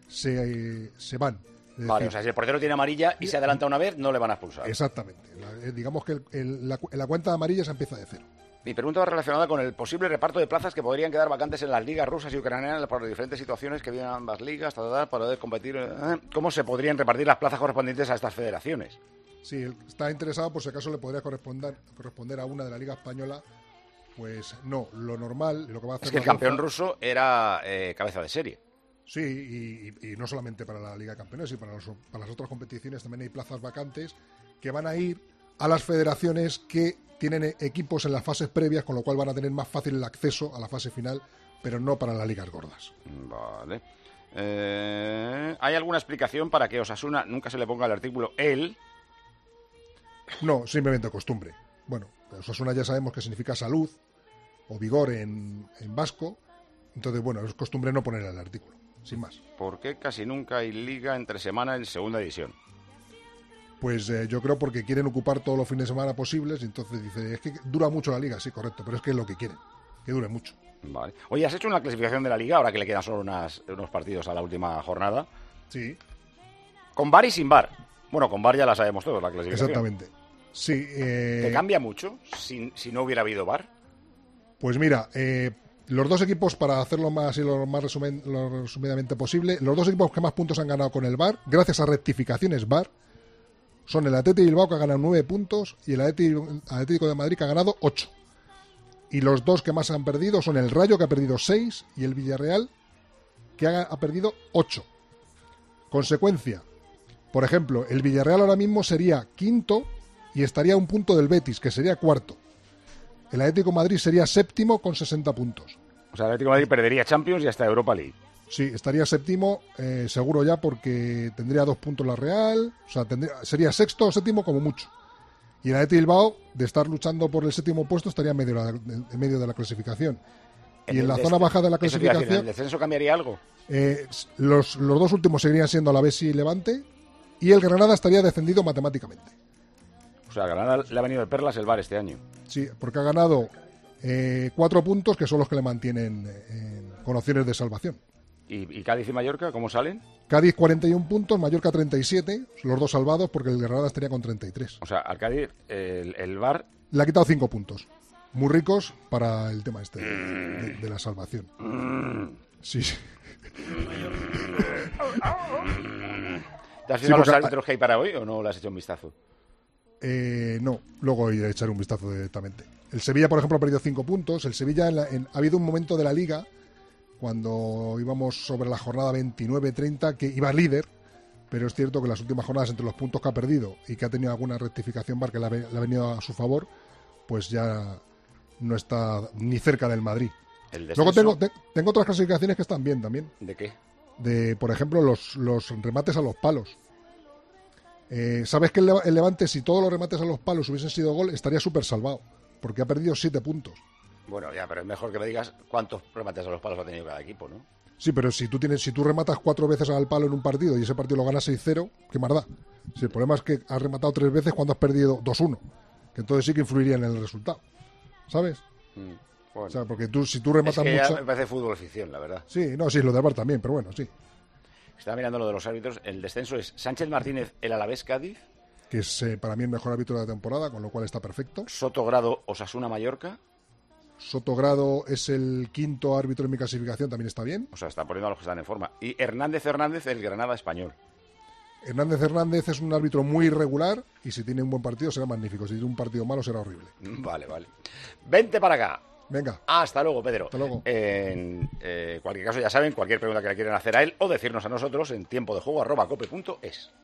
se, se van. Es Vale, decir, o sea, si el portero tiene amarilla y se adelanta una vez, no le van a expulsar. exactamente. La- eh, digamos que el- el- la, cu- la cuenta de amarillas empieza de cero. Mi pregunta va relacionada con el posible reparto de plazas que podrían quedar vacantes en las ligas rusas y ucranianas por las diferentes situaciones que viven ambas ligas ta, ta, ta, para poder competir. eh, ¿Cómo se podrían repartir las plazas correspondientes a estas federaciones? Si él está interesado, por si acaso le podría corresponder, corresponder a una de la Liga Española, pues no. Lo normal, lo que va a hacer Es que el la campeón UEFA- ruso era eh, cabeza de serie. Sí, y, y- y no solamente para la Liga de Campeones, sino para, los- para las otras competiciones también hay plazas vacantes que van a ir a las federaciones que tienen e- equipos en las fases previas, con lo cual van a tener más fácil el acceso a la fase final, pero no para las ligas gordas. Vale. Eh, ¿Hay alguna explicación para que Osasuna nunca se le ponga el artículo él? No, simplemente costumbre. Bueno, Osasuna ya sabemos que significa salud o vigor en, en vasco, entonces bueno, es costumbre no poner el artículo, sin más. ¿Por qué casi nunca hay liga entre semana en segunda división? Pues eh, yo creo porque quieren ocupar todos los fines de semana posibles, y entonces dice, es que dura mucho la liga, sí, correcto, pero es que es lo que quieren, que dure mucho. Vale. Oye, ¿has hecho una clasificación de la liga ahora que le quedan solo unas, unos partidos a la última jornada? Sí. ¿Con bar y sin bar? Bueno, con bar ya la sabemos todos, la clasificación. Exactamente. Sí. eh, ¿Te cambia mucho si, si no hubiera habido bar? Pues mira, eh, los dos equipos, para hacerlo más y lo más resumen- lo resumidamente posible, los dos equipos que más puntos han ganado con el V A R, gracias a rectificaciones V A R, son el Atlético de Bilbao, que ha ganado nueve puntos, y el Atlético Atlético de Madrid, que ha ganado ocho. Y los dos que más han perdido son el Rayo, que ha perdido seis, y el Villarreal, que ha, ha perdido ocho. Consecuencia, por ejemplo, el Villarreal ahora mismo sería quinto y estaría a un punto del Betis, que sería cuarto. El Atlético de Madrid sería séptimo con sesenta puntos. O sea, el Atlético de Madrid perdería Champions y hasta Europa League. Sí, estaría séptimo, eh, seguro ya, porque tendría dos puntos la Real. O sea, tendría, sería sexto o séptimo como mucho. Y el Atlético de Bilbao, de estar luchando por el séptimo puesto, estaría en medio de la, en medio de la clasificación. Y en el la des- zona baja de la eso te iba a decir, ¿en clasificación, el descenso cambiaría algo? eh, los, los dos últimos seguirían siendo Alavés y Levante, y el Granada estaría descendido matemáticamente. O sea, a Granada le ha venido de perlas el bar este año. Sí, porque ha ganado eh, cuatro puntos, que son los que le mantienen eh, con opciones de salvación. ¿Y, y Cádiz y Mallorca cómo salen? Cádiz cuarenta y un puntos, Mallorca treinta y siete, los dos salvados porque el Granada estaría con treinta y tres. O sea, al Cádiz el, el bar... Le ha quitado cinco puntos. Muy ricos para el tema este de, de- de la salvación. Sí, sí. ¿Te has Sí, fijado los porque- árbitros que hay para hoy o no le has hecho un vistazo? Eh, no, luego iré a echar un vistazo directamente. El Sevilla, por ejemplo, ha perdido cinco puntos. El Sevilla, en la- en- ha habido un momento de la Liga, cuando íbamos sobre la jornada veintinueve treinta, que iba líder, pero es cierto que las últimas jornadas, entre los puntos que ha perdido y que ha tenido alguna rectificación bar que le ha, ve- le ha venido a su favor, pues ya no está ni cerca del Madrid. El Luego descenso- tengo, te- tengo otras clasificaciones que están bien también. ¿De qué? De, por ejemplo, los, los remates a los palos. Eh, ¿Sabes que el, Leva- el Levante, si todos los remates a los palos hubiesen sido gol, estaría súper salvado? Porque ha perdido siete puntos. Bueno, ya, pero es mejor que me digas cuántos remates a los palos ha tenido cada equipo, ¿no? Sí, pero si tú tienes, si tú rematas cuatro veces al palo en un partido y ese partido lo ganas seis cero, ¿qué más da? Si el problema es que has rematado tres veces cuando has perdido dos uno, que entonces sí que influiría en el resultado. ¿Sabes? Mm, bueno. O sea, porque tú, si tú Es rematas que ya mucho... me parece fútbol ficción, la verdad. Sí, no, sí, lo del V A R también, pero bueno, sí. Estaba mirando lo de los árbitros. El descenso es Sánchez Martínez, el Alavés Cádiz. Que es eh, para mí el mejor árbitro de la temporada, con lo cual está perfecto. Sotogrado, Osasuna Mallorca. Sotogrado es el quinto árbitro en mi clasificación, también está bien. O sea, está poniendo a los que están en forma. Y Hernández Hernández, el Granada español. Hernández Hernández es un árbitro muy irregular y si tiene un buen partido será magnífico. Si tiene un partido malo será horrible. Vale, vale. Vente para acá. Venga. Hasta luego, Pedro. Hasta luego. En eh, cualquier caso, ya saben, cualquier pregunta que le quieran hacer a él o decirnos a nosotros en tiempo de juego arroba cope punto es.